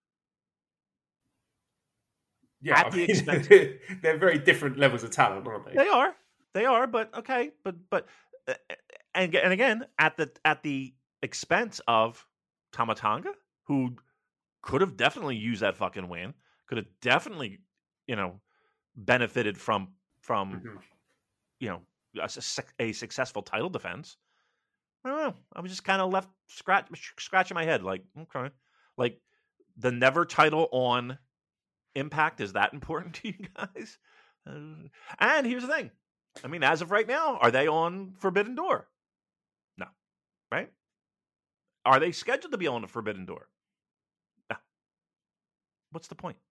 Yeah, At I the mean, expense, they're very different levels of talent, aren't they? they are, they are, but okay, but but uh, and and again at the at the expense of Tama Tonga, who could have definitely used that fucking win, could have definitely, you know, benefited from from Mm-hmm. you know a, a successful title defense. I don't know. I was just kind of left scratch scratching my head, like okay, like the never title on Impact, is that important to you guys? Uh, and here's the thing. I mean, as of right now, are they on Forbidden Door? No. Right? Are they scheduled to be on the Forbidden Door? No. What's the point?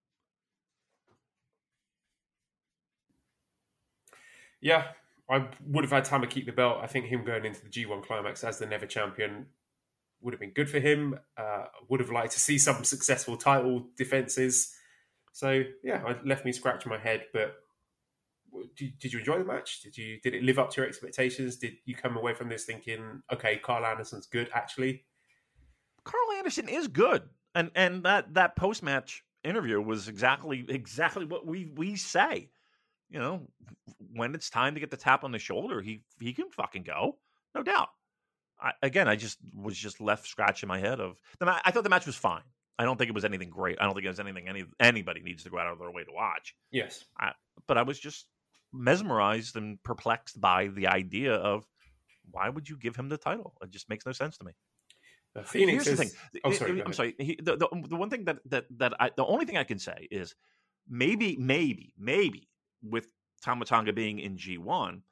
Yeah, I would have had Tama keep the belt. I think him going into the G one Climax as the Never champion would have been good for him. Uh, would have liked to see some successful title defenses. So yeah, it left me scratching my head. But did, did you enjoy the match? Did you did it live up to your expectations? Did you come away from this thinking, okay, Carl Anderson's good actually? Carl Anderson is good, and and that that post match interview was exactly exactly what we we say. You know, when it's time to get the tap on the shoulder, he he can fucking go, no doubt. I, again, I just was just left scratching my head of the ma- I thought the match was fine. I don't think it was anything great. I don't think it was anything any anybody needs to go out of their way to watch. Yes. I, but I was just mesmerized and perplexed by the idea of why would you give him the title? It just makes no sense to me. Uh, Phoenix Here's is. the thing. Oh, sorry. I'm sorry. He, the, the the one thing that that that I the only thing I can say is maybe maybe maybe with Tama Tonga being in G one,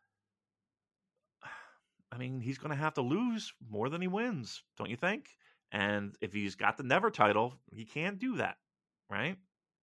I mean, he's going to have to lose more than he wins, don't you think? And if he's got the Never title, he can't do that, right?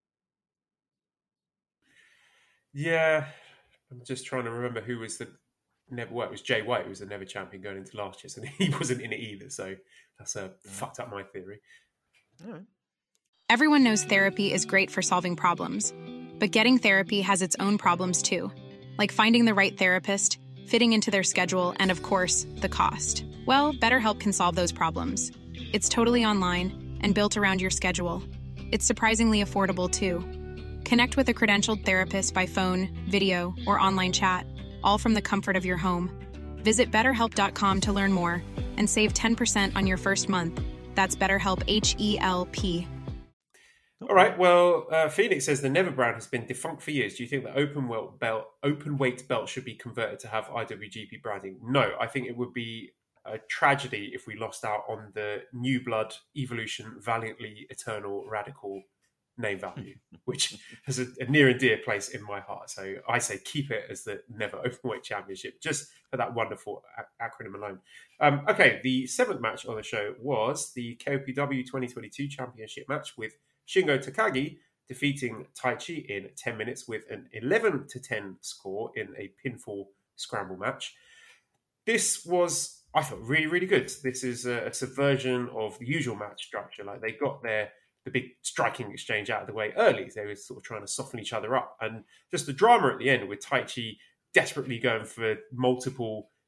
Yeah, I'm just trying to remember who was the Never. Well, it was Jay White who was the Never champion going into last year, so he wasn't in it either. So that's uh, Yeah. fucked up my theory. All right. Everyone knows therapy is great for solving problems, but getting therapy has its own problems too, like finding the right therapist, fitting into their schedule, and of course, the cost. Well, BetterHelp can solve those problems. It's totally online and built around your schedule. It's surprisingly affordable too. Connect with a credentialed therapist by phone, video, or online chat, all from the comfort of your home. Visit better help dot com to learn more and save ten percent on your first month. That's BetterHelp, H E L P. All right. Well, uh, Phoenix says the Never brand has been defunct for years. Do you think the open weight belt, open weight belt, should be converted to have I W G P branding? No, I think it would be a tragedy if we lost out on the New Blood, Evolution, Valiantly, Eternal, Radical name value, which has a, a near and dear place in my heart. So I say keep it as the Never Openweight Championship, just for that wonderful a- acronym alone. Um, okay, the seventh match on the show was the K O P W twenty twenty-two Championship match with Shingo Takagi defeating Taichi in ten minutes with an eleven to ten score in a pinfall scramble match. This was, I thought, really, really good. This is a, a subversion of the usual match structure. Like, they got their the big striking exchange out of the way early. They were sort of trying to soften each other up. And just the drama at the end with Taichi desperately going for multiple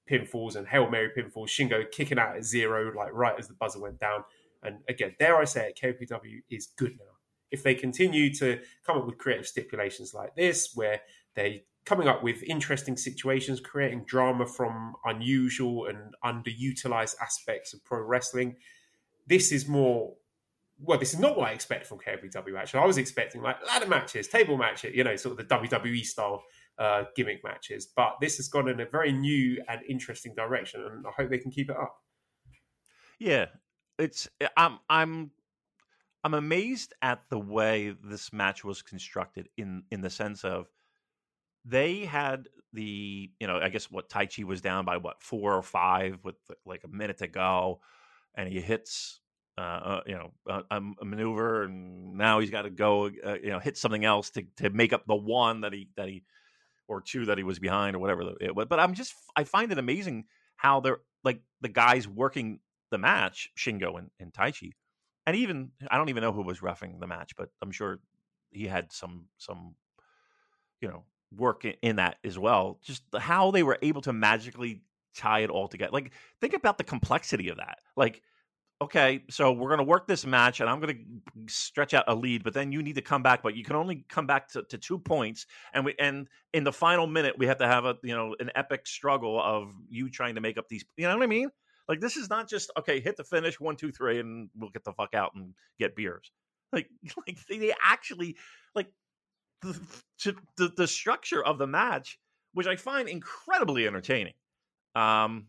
pinfalls and Hail Mary pinfalls. Shingo kicking out at zero, like right as the buzzer went down. And again, dare I say it, K O P W is good now. If they continue to come up with creative stipulations like this, where they coming up with interesting situations, creating drama from unusual and underutilized aspects of pro wrestling, this is more, well, this is not what I expect from K O P W, actually. I was expecting like ladder matches, table matches, you know, sort of the W W E style uh, gimmick matches. But this has gone in a very new and interesting direction, and I hope they can keep it up. Yeah, it's I'm I'm I'm amazed at the way this match was constructed in in the sense of they had the, you know, I guess what Taichi was down by what four or five with like a minute to go, and he hits uh, uh you know a, a maneuver, and now he's got to go uh, you know hit something else to to make up the one that he that he or two that he was behind or whatever it was. But I'm just I find it amazing how they're like the guys working the match, Shingo and, and Taichi, and even I don't even know who was reffing the match, but I'm sure he had some some you know work in, in that as well. Just how they were able to magically tie it all together. Like, think about the complexity of that. Like, okay, so we're going to work this match, and I'm going to stretch out a lead, but then you need to come back, but you can only come back to, to two points, and we and in the final minute we have to have a you know an epic struggle of you trying to make up these. You know what I mean? Like, this is not just okay, hit the finish one two three, and we'll get the fuck out and get beers. Like, like they actually like. The, the the structure of the match, which I find incredibly entertaining, um,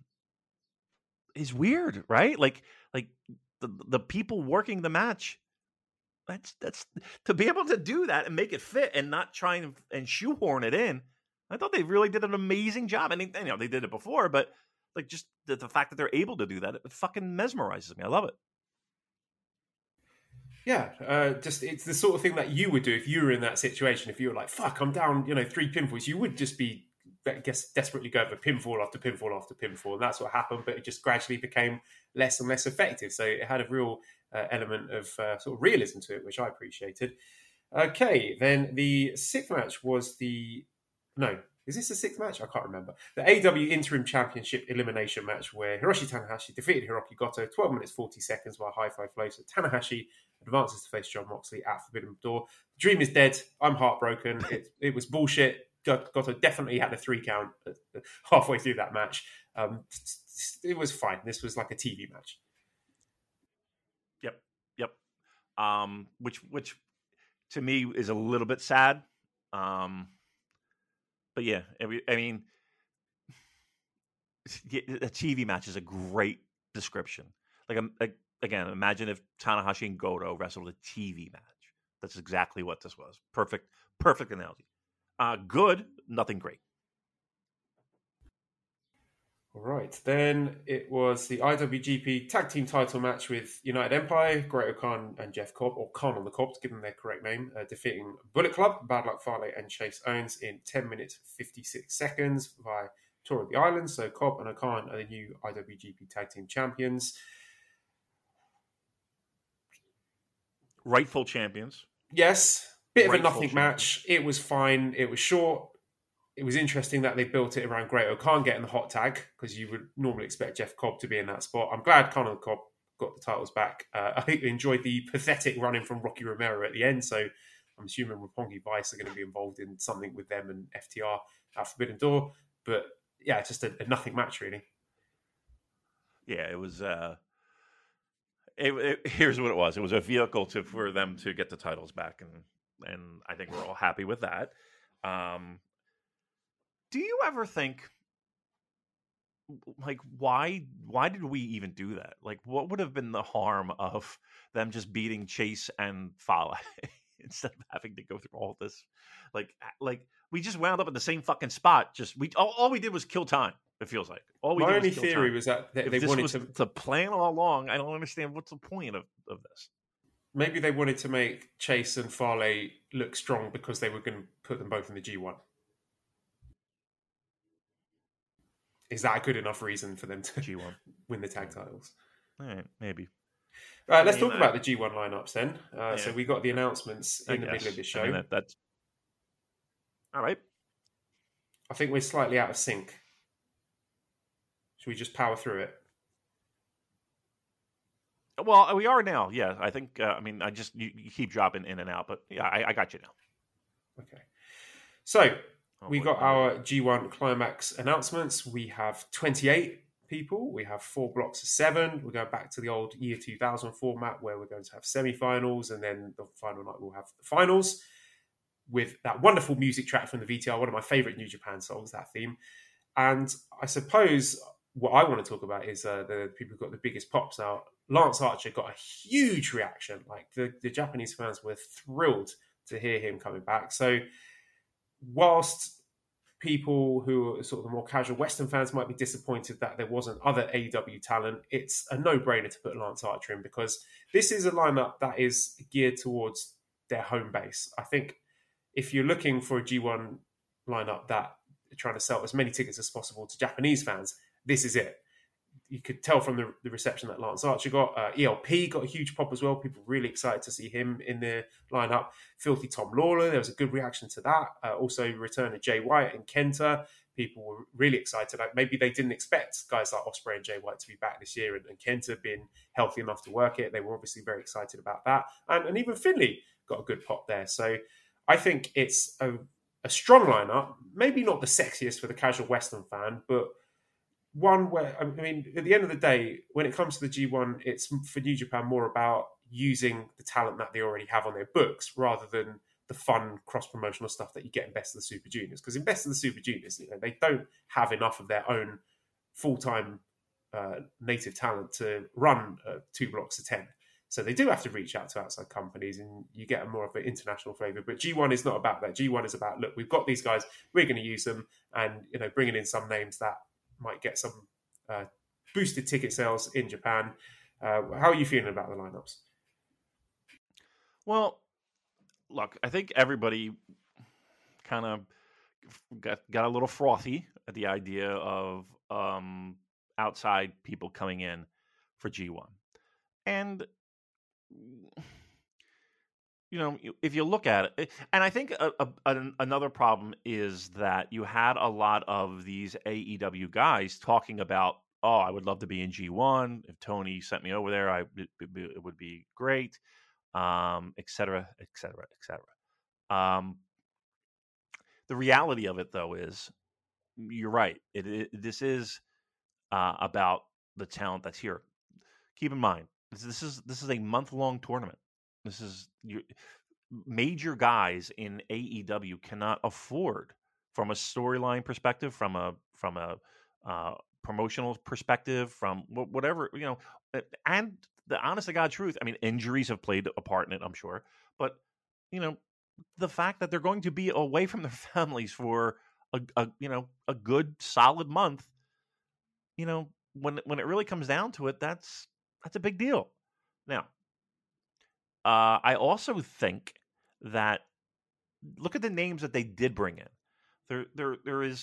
is weird, right? Like, like the the people working the match. That's that's to be able to do that and make it fit and not try and, and shoehorn it in. I thought they really did an amazing job, and they, you know they did it before, but like just the, the fact that they're able to do that, it fucking mesmerizes me. I love it. Yeah, uh, just it's the sort of thing that you would do if you were in that situation. If you were like, "Fuck, I'm down," you know, three pinfalls, you would just be, I guess, desperately go for pinfall after pinfall after pinfall, and that's what happened. But it just gradually became less and less effective. So it had a real uh, element of uh, sort of realism to it, which I appreciated. Okay, then the sixth match was the no. Is this the sixth match? I can't remember. The A E W Interim Championship Elimination Match where Hiroshi Tanahashi defeated Hiroki Goto, twelve minutes, forty seconds while High Five flows. So Tanahashi advances to face Jon Moxley at Forbidden Door. The dream is dead. I'm heartbroken. It, it was bullshit. Goto definitely had a three count halfway through that match. Um, it was fine. This was like a T V match. Yep, yep. Um, which, which to me is a little bit sad. Um, but yeah, I mean, a T V match is a great description. Like, like again, imagine if Tanahashi and Goto wrestled a T V match. That's exactly what this was. Perfect, perfect analogy. Uh, good, nothing great. All right, then it was the I W G P Tag Team Title match with United Empire, Great-O-Khan and Jeff Cobb, or Khan on the Cobb, to give them their correct name, uh, defeating Bullet Club, Bad Luck Fale and Chase Owens in ten minutes, fifty-six seconds via Tour of the Island. So Cobb and O'Khan are the new I W G P Tag Team Champions. Rightful champions. Yes, bit of Rightful a nothing champions. match. It was fine. It was short. It was interesting that they built it around Great-O-Khan getting the hot tag, because you would normally expect Jeff Cobb to be in that spot. I'm glad Khan and Cobb got the titles back. Uh, I think they enjoyed the pathetic run-in from Rocky Romero at the end, so I'm assuming Roppongi Vice are going to be involved in something with them and F T R at Forbidden Door. But yeah, just a, a nothing match, really. Yeah, it was. Uh, it, it, here's what it was. It was a vehicle to for them to get the titles back, and and I think we're all happy with that. Um, do you ever think, like, why why did we even do that? Like, what would have been the harm of them just beating Chase and Fale instead of having to go through all this? Like, like we just wound up at the same fucking spot. Just we all, all we did was kill time. It feels like all we My did only was kill theory time. was that they, If they this wanted was to the plan all along, I don't understand what's the point of, of this. maybe they wanted to make Chase and Fale look strong because they were going to put them both in the G one. Is that a good enough reason for them to G one win the tag titles? All right, maybe. All right, let's I mean, talk I- about the G one lineups then. Uh, Yeah. So we got the announcements I in the guess. middle of the show. I mean, that, that's all right. I think we're slightly out of sync. Should we just power through it? Well, we are now. Yeah, I think. Uh, I mean, I just you, you keep dropping in and out, but yeah, I, I got you now. Okay. So Oh, we boy, got oh, our boy. G one Climax announcements. We have twenty-eight people. We have four blocks of seven. We're going back to the old year two thousand format where we're going to have semi-finals, and then the final night we'll have the finals with that wonderful music track from the V T R, one of my favorite New Japan songs, that theme. And I suppose what I want to talk about is uh, the people who got the biggest pops. Now, Lance Archer got a huge reaction. Like the, the Japanese fans were thrilled to hear him coming back. So whilst people who are sort of the more casual Western fans might be disappointed that there wasn't other A E W talent, it's a no-brainer to put Lance Archer in because this is a lineup that is geared towards their home base. I think if you're looking for a G one lineup that are trying to sell as many tickets as possible to Japanese fans, this is it. You could tell from the, the reception that Lance Archer got. Uh, E L P got a huge pop as well. People really excited to see him in the lineup. Filthy Tom Lawler, there was a good reaction to that. Uh, also, return of Jay White and Kenta. People were really excited. Like maybe they didn't expect guys like Ospreay and Jay White to be back this year, and, and Kenta being healthy enough to work it. They were obviously very excited about that. And, and even Finlay got a good pop there. So I think it's a, a strong lineup. Maybe not the sexiest for the casual Western fan, but one where, I mean, at the end of the day, when it comes to the G one, it's for New Japan more about using the talent that they already have on their books rather than the fun cross-promotional stuff that you get in Best of the Super Juniors. Because in Best of the Super Juniors, you know, they don't have enough of their own full-time uh, native talent to run uh, two blocks of ten. So they do have to reach out to outside companies and you get a more of an international flavour. But G one is not about that. G one is about, look, we've got these guys, we're going to use them, and, you know, bringing in some names that might get some uh, boosted ticket sales in Japan. Uh, how are you feeling about the lineups? Well, look, I think everybody kind of got got a little frothy at the idea of um, outside people coming in for G one, and you know, if you look at it, and I think a, a, an, another problem is that you had a lot of these A E W guys talking about, oh, I would love to be in G one. If Tony sent me over there, I it, it would be great, um, et cetera, et cetera, et cetera. Um, the reality of it, though, is you're right. It, it this is uh, about the talent that's here. Keep in mind, this, this is this is a month long tournament. This is you, major guys in A E W cannot afford, from a storyline perspective, from a from a uh, promotional perspective, from whatever, you know, and the honest to God truth. I mean, injuries have played a part in it, I'm sure, but you know, the fact that they're going to be away from their families for a, a you know a good solid month, you know, when when it really comes down to it, that's that's a big deal. Now. Uh, I also think that look at the names that they did bring in. There, there, there is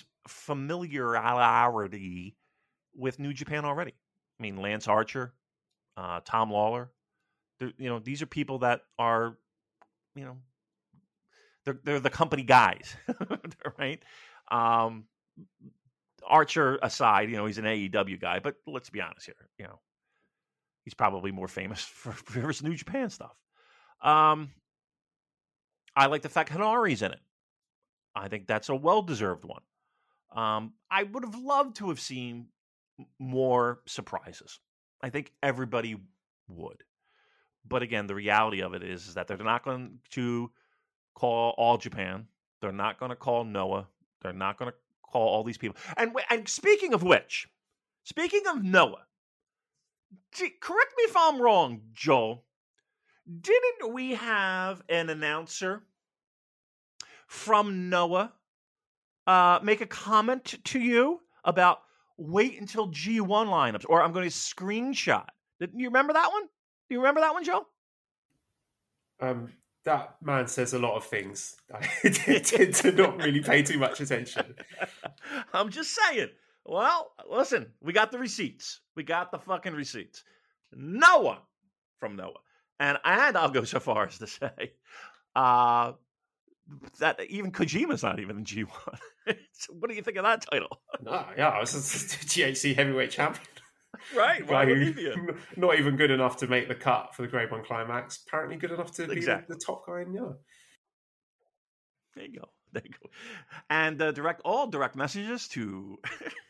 familiarity with New Japan already. I mean, Lance Archer, uh, Tom Lawler. You know, these are people that are, you know, they're they're the company guys, right? Um, Archer aside, you know, he's an A E W guy, but let's be honest here. You know, he's probably more famous for, for his New Japan stuff. Um, I like the fact Hanari's in it. I think that's a well-deserved one. Um, I would have loved to have seen more surprises. I think everybody would. But again, the reality of it is, is that they're not going to call All Japan. They're not going to call Noah. They're not going to call all these people. And, and speaking of which, speaking of Noah, gee, correct me if I'm wrong, Joel. Didn't we have an announcer from Noah uh, make a comment to you about wait until G one lineups, or I'm going to screenshot? Did you remember that one? Do you remember that one, Joe? Um, that man says a lot of things. I tend to not really pay too much attention. I'm just saying. Well, listen, we got the receipts. We got the fucking receipts. Noah from Noah. And, and I'll go so far as to say, uh, that even Kojima's not even in G one. So what do you think of that title? No, yeah, I was a G H C heavyweight champion. Right? Guy Why would who he be in? not even good enough to make the cut for the Grade One Climax. Apparently, good enough to be the, Exactly. the top guy in yeah. There you go. There you go. And uh, direct all direct messages to.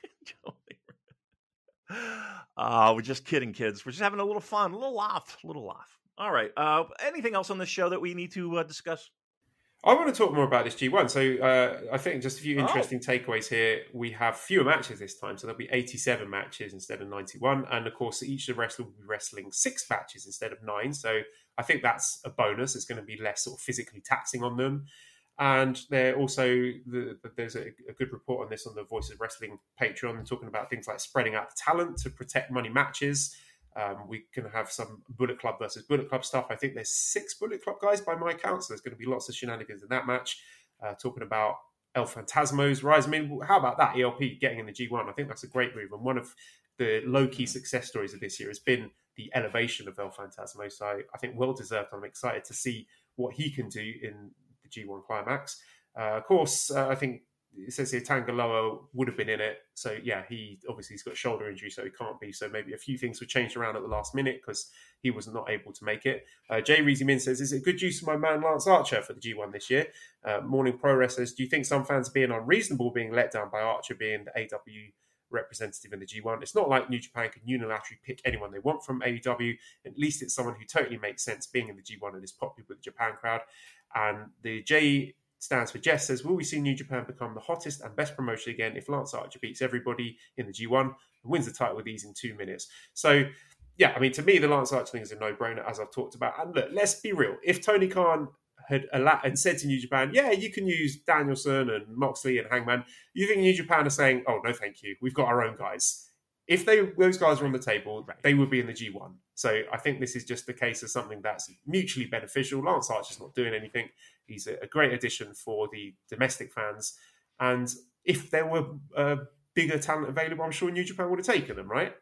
Uh, we're just kidding, kids. We're just having a little fun, a little laugh, a little laugh. All right. Uh, anything else on the show that we need to uh, discuss? I want to talk more about this G one. So uh, I think just a few interesting oh. takeaways here. We have fewer matches this time. So there'll be eighty-seven matches instead of ninety-one. And of course, each of the wrestlers will be wrestling six matches instead of nine. So I think that's a bonus. It's going to be less sort of physically taxing on them. And there also, the, the, there's a, a good report on this on the Voices of Wrestling Patreon, talking about things like spreading out the talent to protect money matches. Um, we can have some Bullet Club versus Bullet Club stuff. I think there's six Bullet Club guys by my count, so there's going to be lots of shenanigans in that match. Uh, talking about El Fantasmo's rise. I mean, how about that? E L P getting in the G one. I think that's a great move. And one of the low-key success stories of this year has been the elevation of El Fantasmo. So I, I think well-deserved. I'm excited to see what he can do in the G one Climax. Uh, of course, uh, I think it says here Tangaloa would have been in it. So, yeah, he obviously he's got a shoulder injury, so he can't be. So maybe a few things were changed around at the last minute because he was not able to make it. Uh, Jay Reezy Min says, is it good use of my man Lance Archer for the G one this year? Uh, Morning Pro Wrestlers, do you think some fans are being unreasonable being let down by Archer being the A W representative in the G one? It's not like New Japan can unilaterally pick anyone they want from A E W. At least it's someone who totally makes sense being in the G one and is popular with the Japan crowd. And the J stands for Jess says, will we see New Japan become the hottest and best promotion again if Lance Archer beats everybody in the G one and wins the title with ease in two minutes? So, yeah, I mean, to me, the Lance Archer thing is a no-brainer, as I've talked about. And look, let's be real. If Tony Khan had allowed, and said to New Japan, yeah, you can use Danielson and Moxley and Hangman, you think New Japan are saying, oh, no, thank you. We've got our own guys. If they those guys are on the table, right, they would be in the G one. So I think this is just the case of something that's mutually beneficial. Lance Archer's not doing anything. He's a, a great addition for the domestic fans. And if there were uh, bigger talent available, I'm sure New Japan would have taken them, right?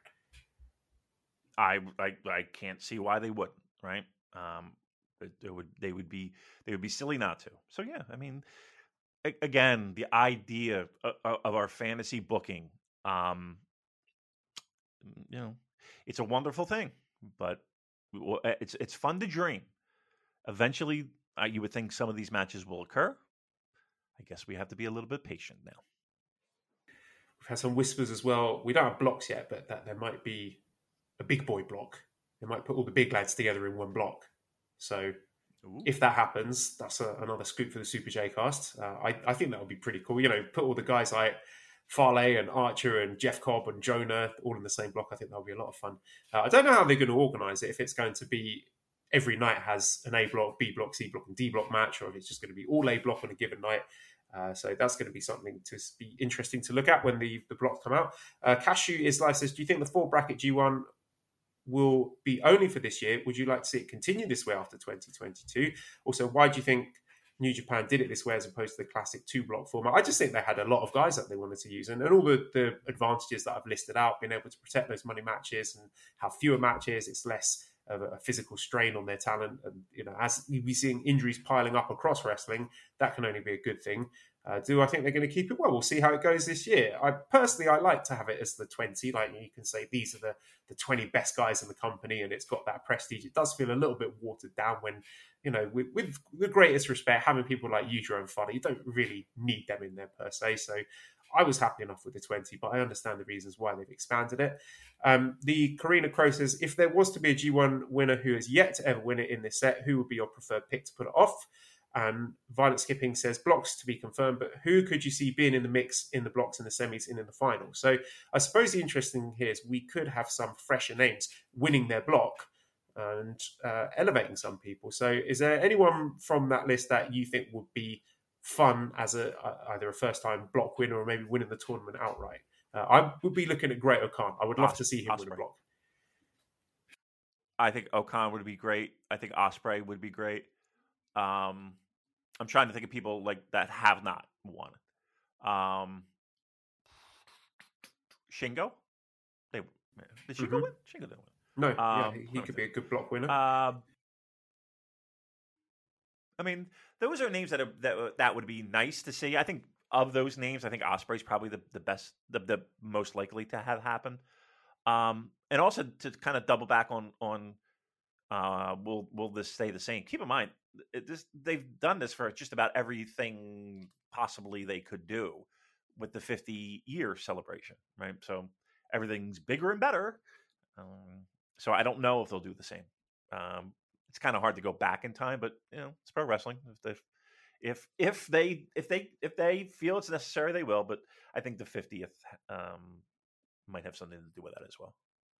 I, I, I can't see why they wouldn't, right? Um, it, it would they would be they would be silly not to. So yeah, I mean, a, again, the idea of, of our fantasy booking, um, you know, it's a wonderful thing, but it's it's fun to dream. Eventually, uh, you would think some of these matches will occur. I guess we have to be a little bit patient now. We've had some whispers as well. We don't have blocks yet, but that there might be a big boy block. They might put all the big lads together in one block. So Ooh. If that happens, that's a, another scoop for the Super J Cast. Uh, I, I think that would be pretty cool. You know, put all the guys like Farley and Archer and Jeff Cobb and Jonah all in the same block. I think that would be a lot of fun. Uh, I don't know how they're going to organise it, if it's going to be every night has an A block, B block, C block and D block match, or if it's just going to be all A block on a given night. Uh, so that's going to be something to be interesting to look at when the, the blocks come out. Uh, Cashew is like, says, do you think the four bracket G one will be only for this year? Would you like to see it continue this way after twenty twenty-two? Also, why do you think New Japan did it this way as opposed to the classic two-block format? I just think they had a lot of guys that they wanted to use, and, and all the, the advantages that I've listed out, being able to protect those money matches and have fewer matches, it's less of a physical strain on their talent. And, you know, as we're seeing injuries piling up across wrestling, that can only be a good thing. Uh, do I think they're going to keep it? Well, we'll see how it goes this year. I personally, I like to have it as the twenty. Like, you can say these are the, the twenty best guys in the company, and it's got that prestige. It does feel a little bit watered down when, you know, with, with the greatest respect, having people like Yujiro and Fodder, you don't really need them in there per se. So I was happy enough with the twenty, but I understand the reasons why they've expanded it. Um, the Karina Crow says, if there was to be a G one winner who has yet to ever win it in this set, who would be your preferred pick to put it off? And Violet Skipping says, blocks to be confirmed, but who could you see being in the mix in the blocks in the semis and in the final? So I suppose the interesting thing here is we could have some fresher names winning their block and uh, elevating some people. So is there anyone from that list that you think would be fun as a uh, either a first-time block winner or maybe winning the tournament outright? Uh, I would be looking at Great O'Khan. I would love Os- to see him Osprey. win a block. I think O'Khan would be great. I think Osprey would be great. Um, I'm trying to think of people like that have not won. Um, Shingo? They did Shingo mm-hmm. win? Shingo didn't win. No, um, yeah, he could be a good block winner. Uh, I mean, those are names that are, that that would be nice to see. I think of those names, I think Ospreay's probably the, the best, the, the most likely to have happen. Um, and also to kind of double back on on uh, will will this stay the same? Keep in mind, it, this, they've done this for just about everything possibly they could do with the fifty year celebration, right? So everything's bigger and better. Um, so I don't know if they'll do the same. Um, it's kind of hard to go back in time, but you know, it's pro wrestling. If they, if if they if they if they feel it's necessary, they will. But I think the fiftieth um, might have something to do with that as well.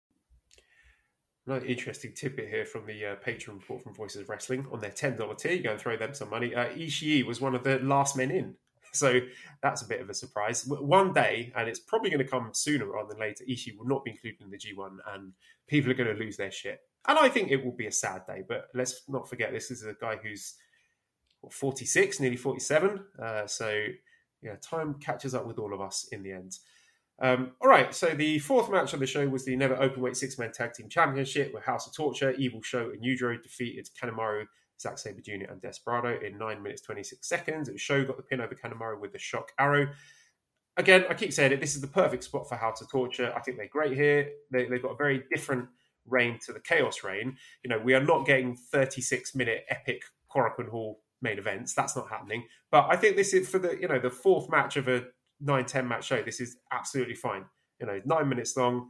Another interesting tidbit here from the uh, Patreon report from Voices of Wrestling on their ten dollar tier. You go and throw them some money. Uh, Ishii was one of the last men in. So that's a bit of a surprise. One day, and it's probably going to come sooner rather than later, Ishii will not be included in the G one and people are going to lose their shit. And I think it will be a sad day, but let's not forget this is a guy who's what, forty-six, nearly forty-seven. Uh, so yeah, time catches up with all of us in the end. Um, all right, so the fourth match on the show was the Never Openweight Six-Man Tag Team Championship where House of Torture, Evil Show and Yujiro defeated Kanemaru, Zack Sabre Junior and Desperado in nine minutes, twenty-six seconds. And Show got the pin over Kanemaru with the shock arrow. Again, I keep saying it, this is the perfect spot for House of Torture. I think they're great here. They, they've got a very different reign to the Chaos reign. You know, we are not getting thirty-six minute epic Korakuen Hall main events. That's not happening. But I think this is for the, you know, the fourth match of a nine ten match show. This is absolutely fine. You know, nine minutes long.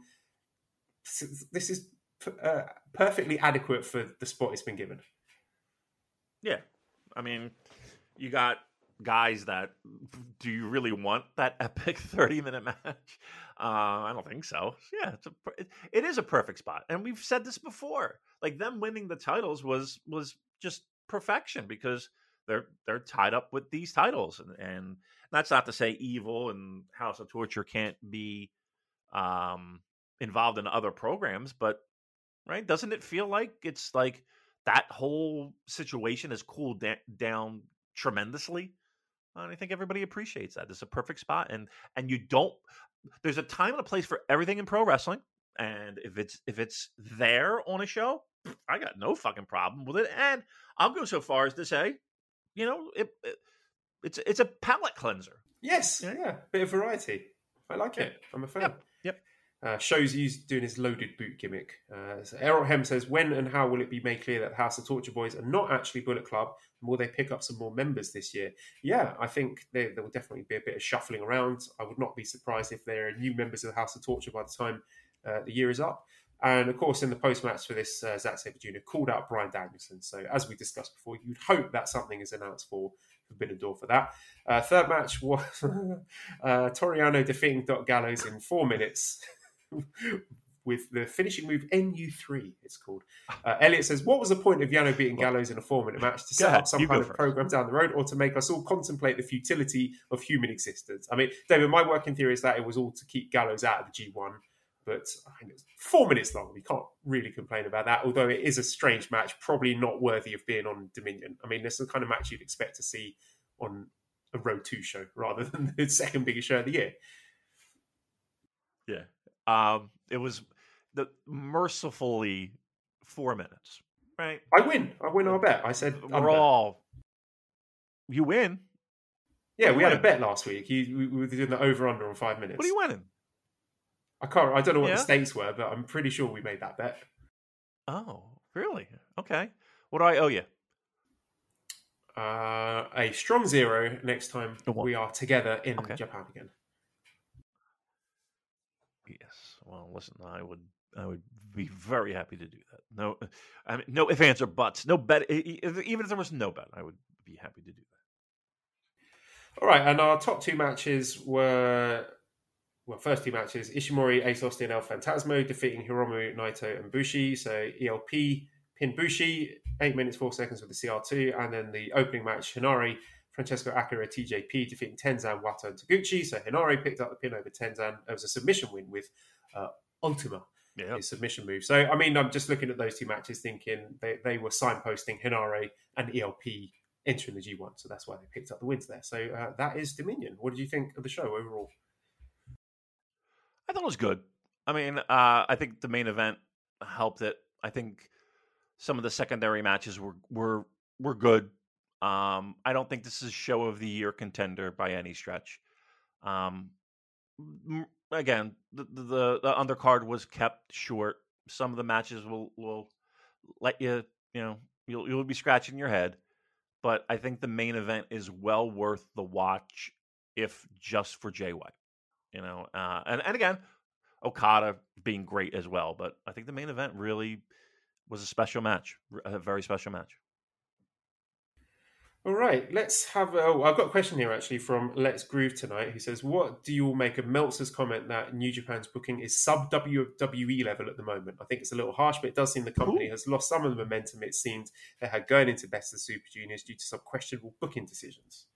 This is uh, perfectly adequate for the spot it's been given. Yeah. I mean, you got guys that, do you really want that epic thirty minute match? Uh, I don't think so. Yeah, it's a, it, it is a perfect spot. And we've said this before. Like, them winning the titles was was just perfection because they're they're tied up with these titles. And, and that's not to say Evil and House of Torture can't be um, involved in other programs, but right, doesn't it feel like it's like that whole situation has cooled da- down tremendously? And I think everybody appreciates that. It's a perfect spot, and and you don't. There's a time and a place for everything in pro wrestling, and if it's if it's there on a show, I got no fucking problem with it. And I'll go so far as to say, you know, it, it it's it's a palate cleanser. Yes, yeah, yeah. Bit of variety. I like it. I'm a fan. Yep. Yep. Uh, shows he's doing his loaded boot gimmick. Uh, so Errol Hem says, when and how will it be made clear that House of Torture Boys are not actually Bullet Club? And will they pick up some more members this year? Yeah, I think there, there will definitely be a bit of shuffling around. I would not be surprised if there are new members of the House of Torture by the time uh, the year is up. And of course, in the post-match for this, uh, Zack Sabre Junior called out Bryan Danielson. So as we discussed before, you'd hope that something is announced for Forbidden Door for that. Uh, third match was uh, Toriano defeating Doc Gallows in four minutes. With the finishing move N U three, it's called. Uh, Elliot says, what was the point of Yano beating Gallows in a four-minute match? To set ahead, up some kind of first. program down the road or to make us all contemplate the futility of human existence? I mean, David, my working theory is that it was all to keep Gallows out of the G one, but I mean, it's four minutes long. We can't really complain about that, although it is a strange match, probably not worthy of being on Dominion. I mean, this is the kind of match you'd expect to see on a Road two show rather than the second biggest show of the year. Yeah. Um, it was the mercifully four minutes, right? I win. I win our bet. I said We're under. all you win. Yeah, you we had a win? bet last week. You, we we were doing the over under on five minutes. What are you winning? I can't. I don't know what Yeah? the stakes were, but I'm pretty sure we made that bet. Oh, really? Okay. What do I owe you? Uh, a strong zero next time A one. we are together in Okay. Japan again. Yes. Well, listen, I would, I would be very happy to do that. No, I mean, no ifs, ands, or buts. No bet. e- e- Even if there was no bet, I would be happy to do that. All right, and our top two matches were, well, first two matches, Ishimori, Ace Austin, El Phantasmo defeating Hiromu, Naito, and Bushi. So E L P pinned Bushi, eight minutes, four seconds with the C R two. And then the opening match, Hinari, Francesco Akira, T J P defeating Tenzan, Wato, and Taguchi. So Hinari picked up the pin over Tenzan. It was a submission win with uh, Ultima, Yeah. his submission move. So, I mean, I'm just looking at those two matches thinking they, they were signposting Hinari and E L P entering the G one. So that's why they picked up the wins there. So uh, that is Dominion. What did you think of the show overall? I thought it was good. I mean, uh, I think the main event helped it. I think some of the secondary matches were were were good. Um, I don't think this is show of the year contender by any stretch. Um, m- again, the, the the undercard was kept short. Some of the matches will will let you, you know, you'll you'll be scratching your head. But I think the main event is well worth the watch, if just for Jay White. You know, uh, and and again, Okada being great as well. But I think the main event really was a special match, a very special match. All right, let's have. Oh, I've got a question here actually from Let's Groove Tonight, who says, "What do you all make of Meltzer's comment that New Japan's booking is sub W W E level at the moment? I think it's a little harsh, but it does seem the company Ooh. has lost some of the momentum it seemed they had going into Best of Super Juniors due to some questionable booking decisions."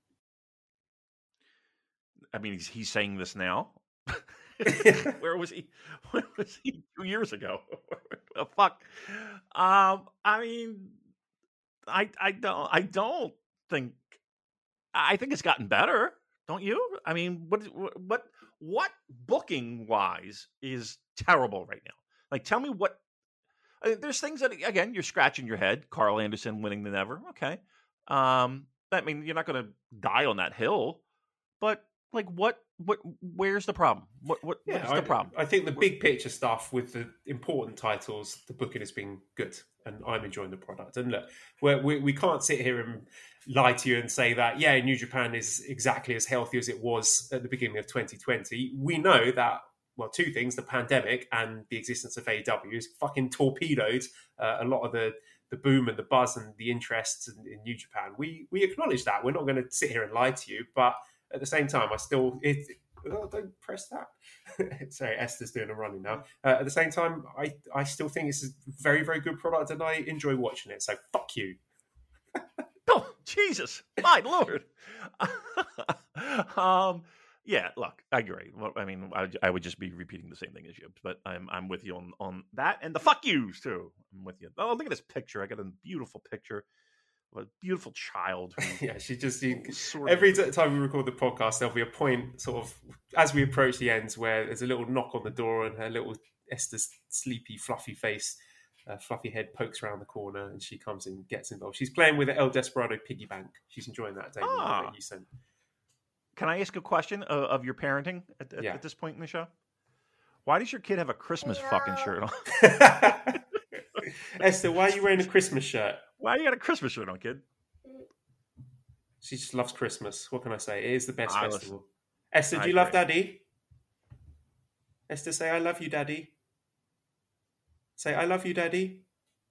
I mean, he's, he's saying this now. Where was he? Where was he two years ago? The fuck. Um, I mean, I I don't I don't think I think it's gotten better. Don't you? I mean, what what what booking wise is terrible right now? Like, tell me what. I mean, there's things that again you're scratching your head. Carl Anderson winning the Never. Okay. Um, I mean, you're not going to die on that hill, but like, what what where's the problem? What what Yeah, what's I, the problem? I think the big picture stuff with the important titles, the booking has been good, and I'm enjoying the product. And look, we're, we we can't sit here and lie to you and say that yeah, New Japan is exactly as healthy as it was at the beginning of twenty twenty. We know that. Well, two things: the pandemic and the existence of A E W has fucking torpedoed uh, a lot of the the boom and the buzz and the interest in, in New Japan. We we acknowledge that. We're not going to sit here and lie to you, but at the same time, I still it, oh, don't press that. Sorry, Esther's doing a running now. Uh, at the same time, I I still think it's a very very good product, and I enjoy watching it. So fuck you. Oh, Jesus, my Lord. um, yeah, look, I agree. Well, I mean, I, I would just be repeating the same thing as you, but I'm I'm with you on, on that and the fuck yous too. I'm with you. Oh, look at this picture. I got a beautiful picture of a beautiful child. Who, Yeah, she just you, sort every of, time we record the podcast, there'll be a point sort of as we approach the ends where there's a little knock on the door and her little Esther's sleepy, fluffy face. Uh, fluffy head pokes around the corner and she comes and gets involved. She's playing with the El Desperado piggy bank. She's enjoying that, David, Ah. that you sent. Can I ask a question of, of your parenting at, at, Yeah. at this point in the show? Why does your kid have a Christmas fucking shirt on? Esther, why are you wearing a Christmas shirt? Why you got a Christmas shirt on, kid? She just loves Christmas. What can I say? It is the best I festival. listen. Esther, do I you love agree. Daddy? Esther, say, I love you, Daddy. Say, I love you, Daddy.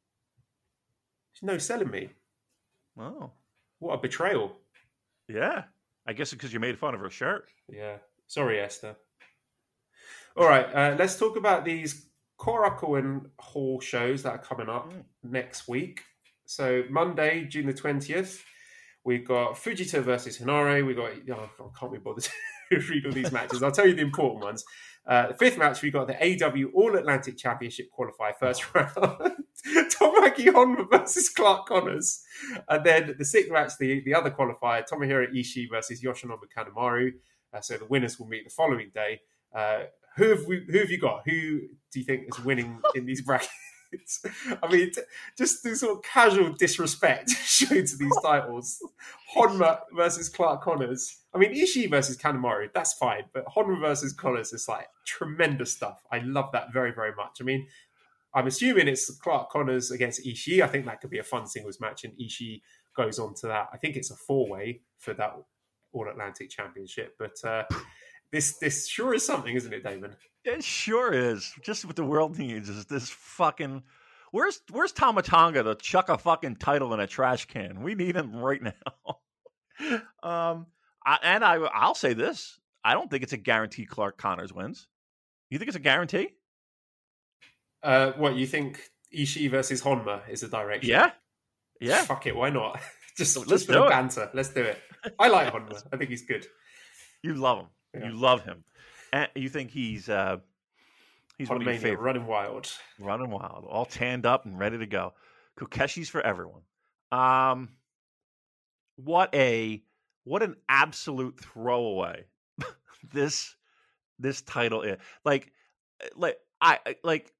She's no selling me. Oh, What a betrayal. yeah. I guess because you made fun of her shirt. Yeah. Sorry, Esther. All right. Uh, let's talk about these Korakuen Hall shows that are coming up Mm. next week. So Monday, June the twentieth, we've got Fujita versus Hinare. We've got, oh, God, can't be bothered to read all these matches. I'll tell you the important ones. Uh, the fifth match, we got the A E W All-Atlantic Championship qualifier first round. Tomoaki Honma versus Clark Connors. And then the sixth match, the, the other qualifier, Tomohiro Ishii versus Yoshinobu Kanemaru. Uh, so the winners will meet the following day. Uh, who have we? Who have you got? Who do you think is winning in these brackets? I mean, t- just the sort of casual disrespect shown to these titles. Honma versus Clark Connors. I mean, Ishii versus Kanemaru, that's fine. But Honma versus Connors is like tremendous stuff. I love that very, very much. I mean, I'm assuming it's Clark Connors against Ishii. I think that could be a fun singles match, and Ishii goes on to that. I think it's a four-way for that All-Atlantic Championship. But uh, this this sure is something, isn't it, Damon? It sure is. Just what the world needs is this fucking. Where's Where's Tamatanga to chuck a fucking title in a trash can? We need him right now. um, I, and I I'll say this: I don't think it's a guarantee Clark Connors wins. You think it's a guarantee? Uh, what, you think Ishii versus Honma is a direction? Yeah, yeah. Fuck it, why not? just Let's just for do the it. banter. Let's do it. I like Honma. I think he's good. You love him. Yeah. You love him. And you think he's uh, he's one of your Honmania, favorites. running wild. Running wild, all tanned up and ready to go. Kokeshi's for everyone. Um, what a what an absolute throwaway this this title is. Like, like I like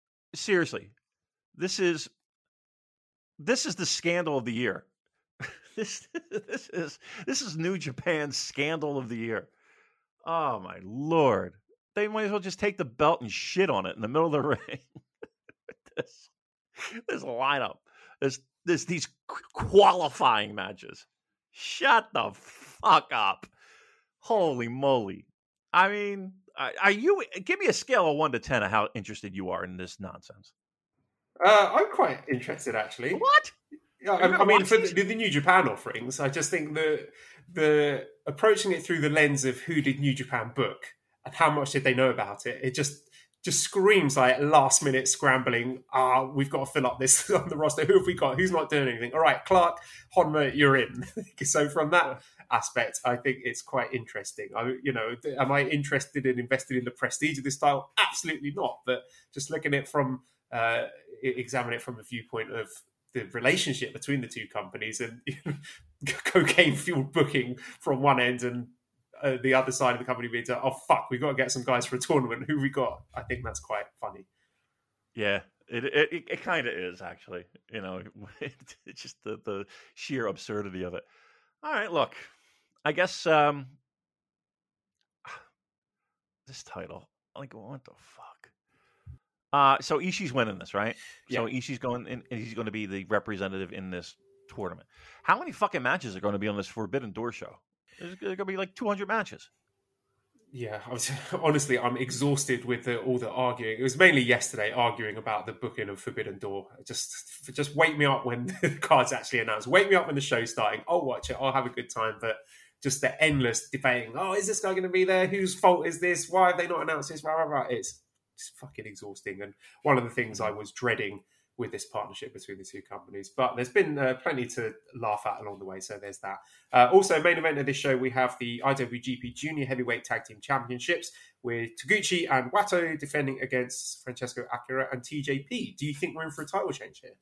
seriously, this is this is the scandal of the year. this this is this is New Japan's scandal of the year. Oh my lord! They might as well just take the belt and shit on it in the middle of the ring. this, this lineup, this this these qualifying matches. Shut the fuck up! Holy moly! I mean, are you? Give me a scale of one to ten of how interested you are in this nonsense. Uh, I'm quite interested, actually. What? Yeah, I, I mean, for the, the New Japan offerings, I just think that the approaching it through the lens of who did New Japan book and how much did they know about it, it just just screams like last minute scrambling. Ah, we've got to fill up this on the roster. Who have we got? Who's not doing anything? All right, Clark, Honma, you're in. So from that aspect, I think it's quite interesting. I, you know, am I interested in investing in the prestige of this style? Absolutely not. But just looking at it from uh, examine it from the viewpoint of the relationship between the two companies and cocaine fueled booking from one end and uh, the other side of the company being to, oh fuck, we've got to get some guys for a tournament. Who we got? I think that's quite funny. Yeah, it it, it, it kind of is actually. You know, it, it's just the, the sheer absurdity of it. All right, look, I guess um, this title, like, what the fuck? Uh, so Ishii's winning this, right? Yeah. So Ishii's going in, and he's going to be the representative in this tournament. How many fucking matches are going to be on this Forbidden Door show? There's going to be like two hundred matches. Yeah, I was, honestly, I'm exhausted with the, all the arguing. It was mainly yesterday arguing about the booking of Forbidden Door. Just, just wake me up when the card's actually announced. Wake me up when the show's starting. I'll watch it. I'll have a good time. But just the endless debating. Oh, is this guy going to be there? Whose fault is this? Why have they not announced this? Blah, blah, blah. It's It's fucking exhausting, and one of the things I was dreading with this partnership between the two companies. But there's been uh, plenty to laugh at along the way, so there's that. Uh, also, main event of this show, we have the I W G P Junior Heavyweight Tag Team Championships with Taguchi and Wato defending against Francesco Akira and T J P. Do you think we're in for a title change here?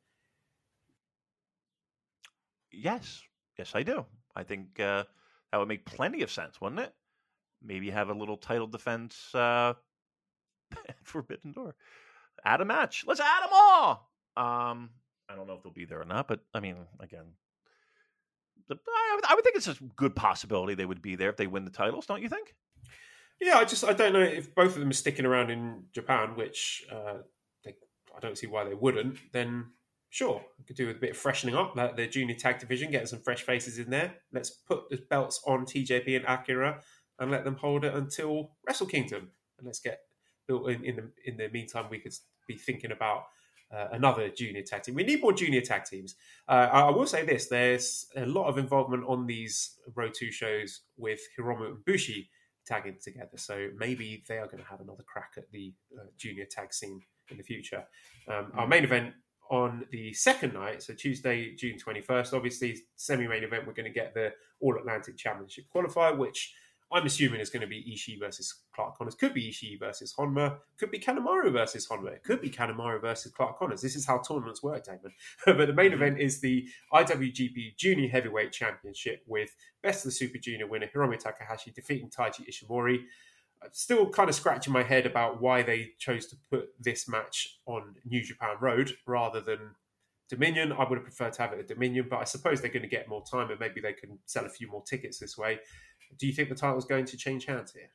Yes, yes, I do. I think uh, that would make plenty of sense, wouldn't it? Maybe have a little title defense. Uh... Forbidden Door. Add a match. Let's add them all. Um, I don't know if they'll be there or not, but I mean, again, the, I, would, I would think it's a good possibility they would be there if they win the titles. Don't you think? Yeah, I just I don't know if both of them are sticking around in Japan, which uh, they, I don't see why they wouldn't. Then sure, we could do with a bit of freshening up, like the junior tag division, getting some fresh faces in there. Let's put the belts on T J P and Akira and let them hold it until Wrestle Kingdom, and let's get. In, in the in the meantime, we could be thinking about uh, another junior tag team. We need more junior tag teams. Uh, I, I will say this: there's a lot of involvement on these Road two shows with Hiromu and Bushi tagging together. So maybe they are going to have another crack at the uh, junior tag scene in the future. Um, our main event on the second night, so Tuesday, June twenty-first, obviously semi-main event. We're going to get the All Atlantic Championship qualifier, which I'm assuming it's going to be Ishii versus Clark Connors. Could be Ishii versus Honma. Could be Kanemaru versus Honma. It could be Kanemaru versus Clark Connors. This is how tournaments work, Damon. But the main event is the I W G P Junior Heavyweight Championship with Best of the Super Junior winner Hiromu Takahashi defeating Taiji Ishimori. I'm still kind of scratching my head about why they chose to put this match on New Japan Road rather than Dominion. I would have preferred to have it at Dominion, but I suppose they're going to get more time and maybe they can sell a few more tickets this way. Do you think the title is going to change hands here?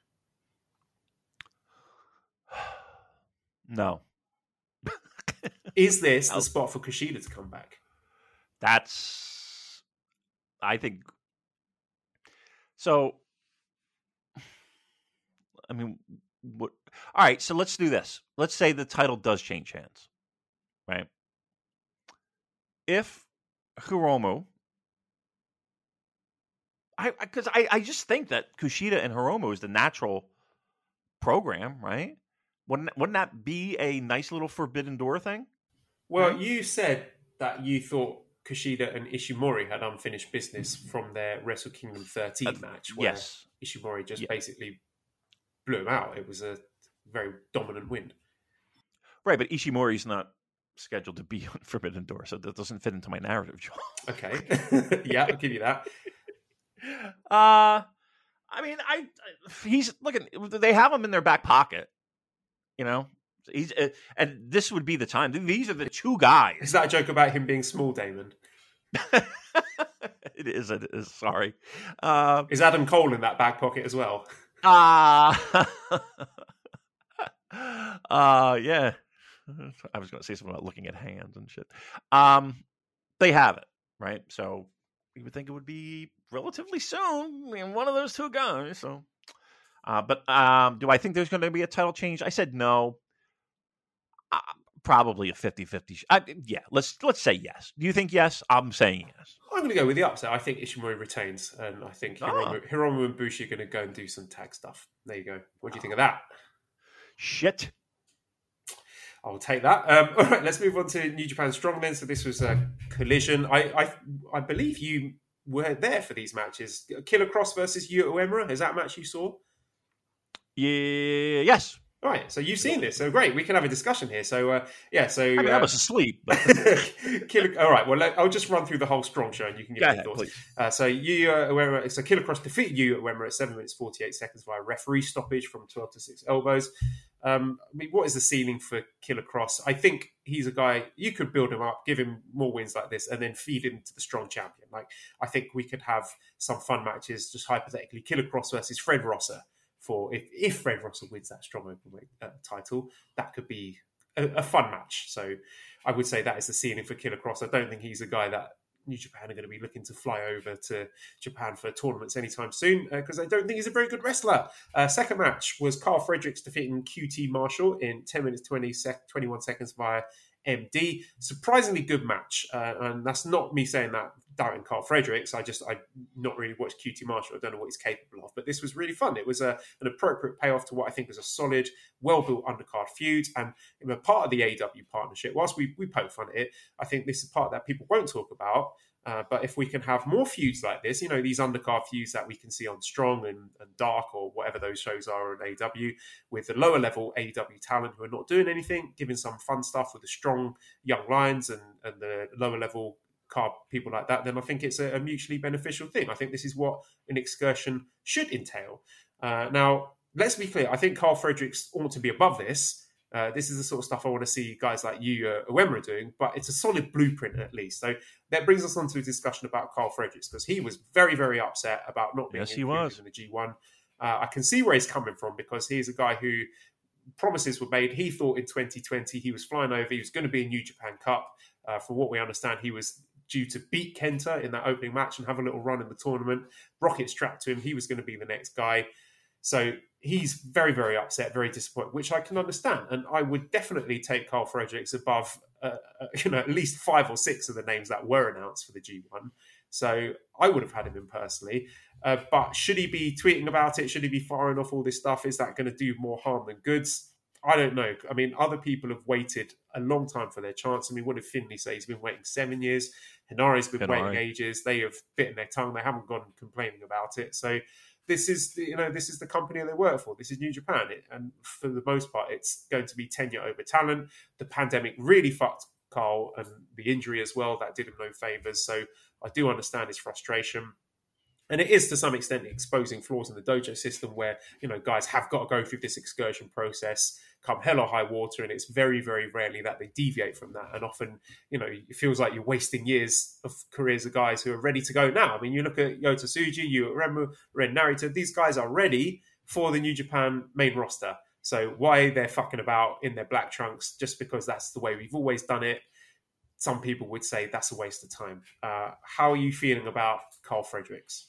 No. Is this the spot for Kushida to come back? That's, I think, so, I mean, what, all right, so let's do this. Let's say the title does change hands, right? If Hiromu, I because I, I just think that Kushida and Hiromu is the natural program, right? Wouldn't wouldn't that be a nice little Forbidden Door thing? Well, right? You said that you thought Kushida and Ishimori had unfinished business from their Wrestle Kingdom thirteen uh, match, where yes. Ishimori just yeah. basically blew him out. It was a very dominant win. Right, but Ishimori's not scheduled to be on Forbidden Door, so that doesn't fit into my narrative, Joel. Okay. Yeah, I'll give you that. Uh, I mean, I, I he's looking. They have him in their back pocket, you know. He's uh, and this would be the time. These are the two guys. Is that a joke about him being small, Damon? It is. It is. Sorry. Uh, Is Adam Cole in that back pocket as well? Ah. Uh, uh, yeah. I was going to say something about looking at hands and shit. Um, they have it, right? So you would think it would be relatively soon. I mean, one of those two guys. So, uh, but um, do I think there's going to be a title change? I said no. Uh, probably a fifty-fifty. Sh- I, yeah, let's let's say yes. Do you think yes? I'm saying yes. I'm going to go with the upset. I think Ishimori retains, and I think Hiromu, Oh. Hiromu and Bushi are going to go and do some tag stuff. There you go. What do you think of that? Shit. I'll take that. Um, all right, let's move on to New Japan Strong then. So this was a collision. I I, I believe you were there for these matches. Killer Cross versus Yuta Uemura. Is that a match you saw? Yeah. Yes. All right, so you've seen this, so great. We can have a discussion here. So, uh, yeah, so I mean, uh, I was asleep. But... Killer, all right, well, let, I'll just run through the whole Strong show, and you can give Go me ahead, your thoughts. please. Uh, so, you, uh, Uemura, so Killer Cross defeated you at Uemura at seven minutes forty-eight seconds via referee stoppage from twelve to six elbows. Um, I mean, what is the ceiling for Killer Cross? I think he's a guy you could build him up, give him more wins like this, and then feed him to the Strong champion. Like, I think we could have some fun matches, just hypothetically, Killer Cross versus Fred Rosser. For if, if Fred Russell wins that strong openweight uh, title, that could be a, a fun match. So I would say that is the ceiling for Killer Cross. I don't think he's a guy that New Japan are going to be looking to fly over to Japan for tournaments anytime soon because uh, I don't think he's a very good wrestler. Uh, second match was Carl Fredericks defeating Q T Marshall in ten minutes twenty sec- twenty-one seconds via M D. Surprisingly good match, uh, and that's not me saying that doubting Carl Fredericks. I just I not really watched Q T Marshall. I don't know what he's capable of, but this was really fun. It was a, an appropriate payoff to what I think was a solid, well-built undercard feud, and a part of the A E W partnership. Whilst we we poke fun at it, I think this is part that people won't talk about. Uh, but if we can have more feuds like this, you know, these undercard feuds that we can see on Strong and, and Dark or whatever those shows are on A E W, with the lower level A E W talent who are not doing anything, giving some fun stuff with the strong young lions and, and the lower level card people like that, then I think it's a, a mutually beneficial thing. I think this is what an excursion should entail. Uh, now, let's be clear. I think Carl Fredericks ought to be above this. Uh, this is the sort of stuff I want to see guys like you, uh, Uemura doing, but it's a solid blueprint at least. So that brings us on to a discussion about Carl Fredericks because he was very, very upset about not being yes, he included was. in the G one. Uh, I can see where he's coming from because he's a guy who promises were made. He thought in twenty twenty he was flying over. He was going to be in New Japan Cup. Uh, from what we understand, he was due to beat Kenta in that opening match and have a little run in the tournament. Rocket strapped to him. He was going to be the next guy. So he's very, very upset, very disappointed, which I can understand. And I would definitely take Carl Fredericks above, uh, uh, you know, at least five or six of the names that were announced for the G one. So I would have had him in personally. Uh, but should he be tweeting about it? Should he be firing off all this stuff? Is that going to do more harm than goods? I don't know. I mean, other people have waited a long time for their chance. I mean, what did Finley say? He's been waiting seven years. Hinari's been Hinari. waiting ages. They have bitten their tongue. They haven't gone complaining about it. So this is, the, you know, this is the company they work for. This is New Japan, it, and for the most part, it's going to be tenure over talent. The pandemic really fucked Carl, and the injury as well, that did him no favors. So I do understand his frustration. And it is to some extent exposing flaws in the dojo system where, you know, guys have got to go through this excursion process, come hell or high water, and it's very, very rarely that they deviate from that. And often, you know, it feels like you're wasting years of careers of guys who are ready to go now. I mean, you look at Yota Tsuji, you remember Ren Narita, these guys are ready for the New Japan main roster. So why they're fucking about in their black trunks just because that's the way we've always done it, some people would say that's a waste of time. Uh, how are you feeling about Carl Fredericks?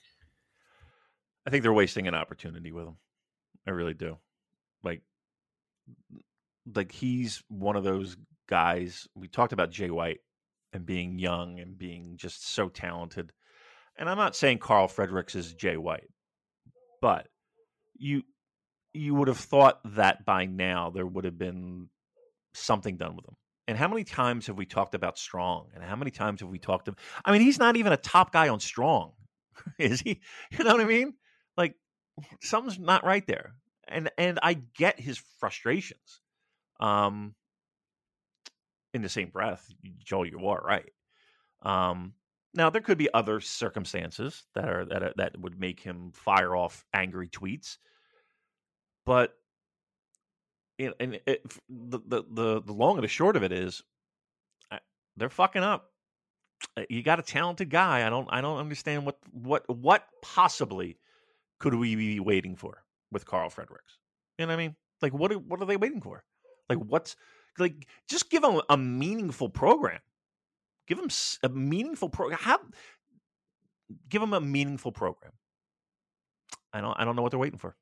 I think they're wasting an opportunity with him. I really do. Like, like he's one of those guys. We talked about Jay White and being young and being just so talented. And I'm not saying Carl Fredericks is Jay White, but you you would have thought that by now there would have been something done with him. And how many times have we talked about Strong? And how many times have we talked to? I mean, he's not even a top guy on Strong, is he? You know what I mean? Like, something's not right there. And and I get his frustrations. Um, in the same breath, Joel, you are right. Um, now there could be other circumstances that are that are, that would make him fire off angry tweets, but it, and it, the, the the the long and the short of it is, they're fucking up. you got a talented guy. I don't I don't understand what what what possibly could we be waiting for with Carl Fredericks? You know what I mean? Like what are, what are they waiting for? Like what's like just give them a meaningful program. Give them a meaningful program. How give them a meaningful program. I don't I don't know what they're waiting for.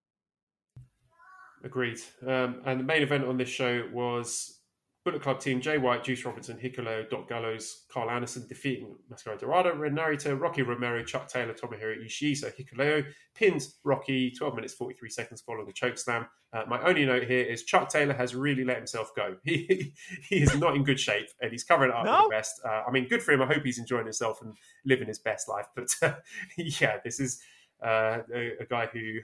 Agreed. Um, and the main event on this show was Bullet Club team Jay White, Juice Robinson, Hikuleo, Doc Gallows, Carl Anderson defeating Mascara Dorado, Red Narita, Rocky Romero, Chuck Taylor, Tomohiro Ishii. So Hikuleo pins Rocky twelve minutes, forty-three seconds following the choke slam. Uh, my only note here is Chuck Taylor has really let himself go. He he is not in good shape and he's covering it up No? with the best. Uh, I mean, good for him. I hope he's enjoying himself and living his best life. But uh, yeah, this is uh, a, a guy who,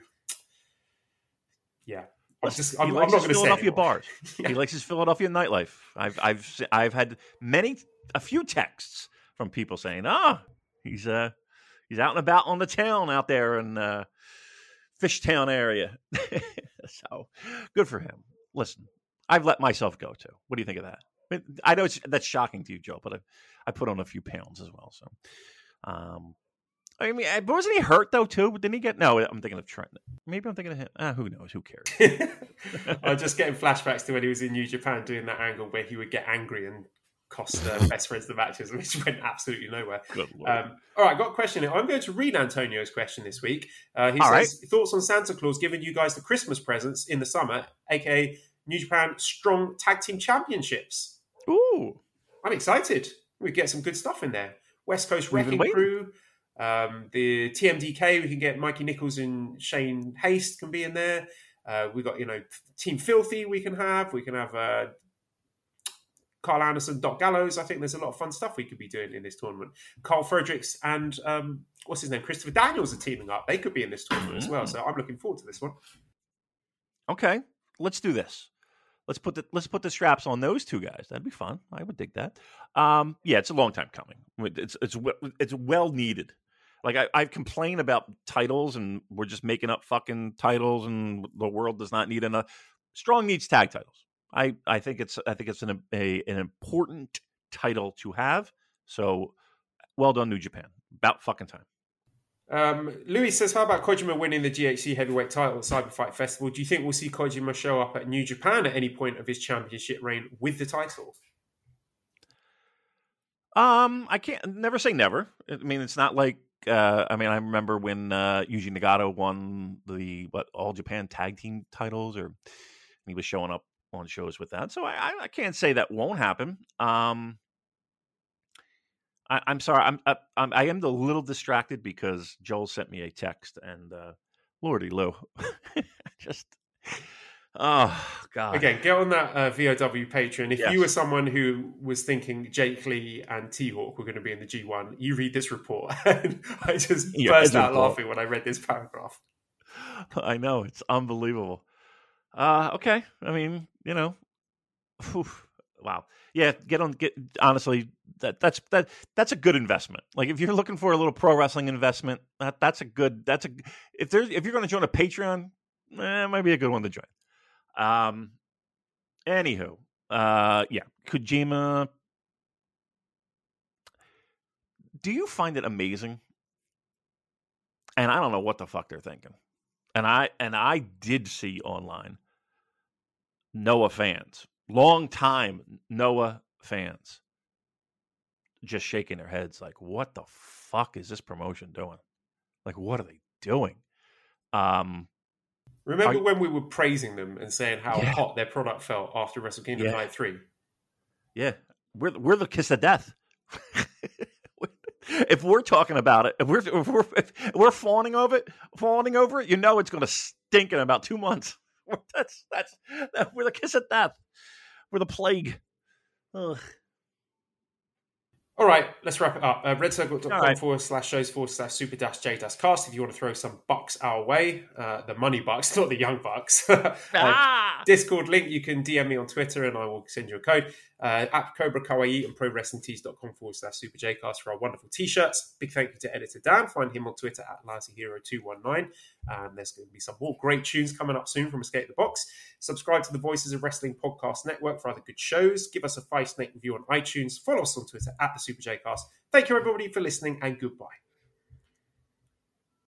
yeah. I'm just, I'm, he likes I'm not his going to say Philadelphia anymore. bars. Yeah. He likes his Philadelphia nightlife. I've I've I've had many a few texts from people saying, "Ah, oh, he's uh he's out and about on the town out there in uh, Fishtown area." So good for him. Listen, I've let myself go too. What do you think of that? I, mean, I know it's, that's shocking to you, Joe, but I I put on a few pounds as well. So, um. I mean, wasn't he hurt though too? Didn't he get? No, I'm thinking of Trent. Maybe I'm thinking of him. Ah, who knows? Who cares? I'm just getting flashbacks to when he was in New Japan doing that angle where he would get angry and cost uh, best friends the matches, which went absolutely nowhere. Good Lord. Um, all right, got a question here. I'm going to read Antonio's question this week. Uh, he All says, right. thoughts on Santa Claus giving you guys the Christmas presents in the summer, aka New Japan Strong Tag Team Championships. Ooh, I'm excited. We get some good stuff in there. West Coast We've been Wrecking waiting. Crew. Um, the T M D K, we can get Mikey Nichols and Shane Haste can be in there. Uh, we got, you know, Team Filthy we can have. We can have uh, Carl Anderson, Doc Gallows. I think there's a lot of fun stuff we could be doing in this tournament. Carl Fredericks and, um, what's his name? Christopher Daniels are teaming up. They could be in this tournament as well. So I'm looking forward to this one. okay. Let's do this. Let's put the let's put the straps on those two guys. That'd be fun. I would dig that. Um, yeah, it's a long time coming. It's it's it's well needed. Like I, I've complained about titles, and we're just making up fucking titles, and the world does not need enough. Strong needs tag titles. I, I think it's I think it's an a, an important title to have. So well done, New Japan. About fucking time. Um, Louis says, how about Kojima winning the G H C heavyweight title at Cyber Fight Festival? Do you think we'll see Kojima show up at New Japan at any point of his championship reign with the title? Um, I can't never say never. I mean, it's not like uh, I mean, I remember when uh, Yuji Nagata won the what All Japan Tag Team titles, or he was showing up on shows with that. So I, I can't say that won't happen. Um, I, I'm sorry, I'm, I, I'm I am a little distracted because Joel sent me a text, and uh, Lordy Lou, just oh god. Again, get on that uh, V O W Patreon. If Yes. you were someone who was thinking Jake Lee and T-Hawk were going to be in the G one, you read this report. And I just Yeah, burst it's out report. laughing when I read this paragraph. I know, it's unbelievable. Uh, okay, I mean, you know, whew, wow, yeah. Get on, get honestly, that that's that that's a good investment. Like if you're looking for a little pro wrestling investment, that that's a good. That's a if there's if you're going to join a Patreon, eh, it might be a good one to join. Um, anywho, uh, yeah, Kojima. Do you find it amazing? And I don't know what the fuck they're thinking. And I and I did see online Noah fans, long time Noah fans, just shaking their heads like, what the fuck is this promotion doing? Like, what are they doing? Um, Remember Are- when we were praising them and saying how Yeah. hot their product felt after Wrestle Kingdom Yeah. Night three? yeah, we're we're the kiss of death. If we're talking about it, if we're if we're if we're fawning over it, fawning over it, you know it's going to stink in about two months. That's that's that, we're the kiss of death. We're the plague. Ugh. All right, let's wrap it up. Uh, redcircle.com All right. forward slash shows forward slash super dash J dash cast if you want to throw some bucks our way. Uh, the money bucks, not the young bucks. uh, Ah! Discord link, you can D M me on Twitter and I will send you a code. Uh, at Cobra Kawaii and ProWrestlingTees.com forward slash Super J Cast for our wonderful t-shirts. Big thank you to editor Dan. Find him on Twitter at LazzyHero two one nine. And there's going to be some more great tunes coming up soon from Escape the Box. Subscribe to the Voices of Wrestling Podcast Network for other good shows. Give us a five-snake review on iTunes. Follow us on Twitter at the Super J Cast. Thank you, everybody, for listening, and goodbye.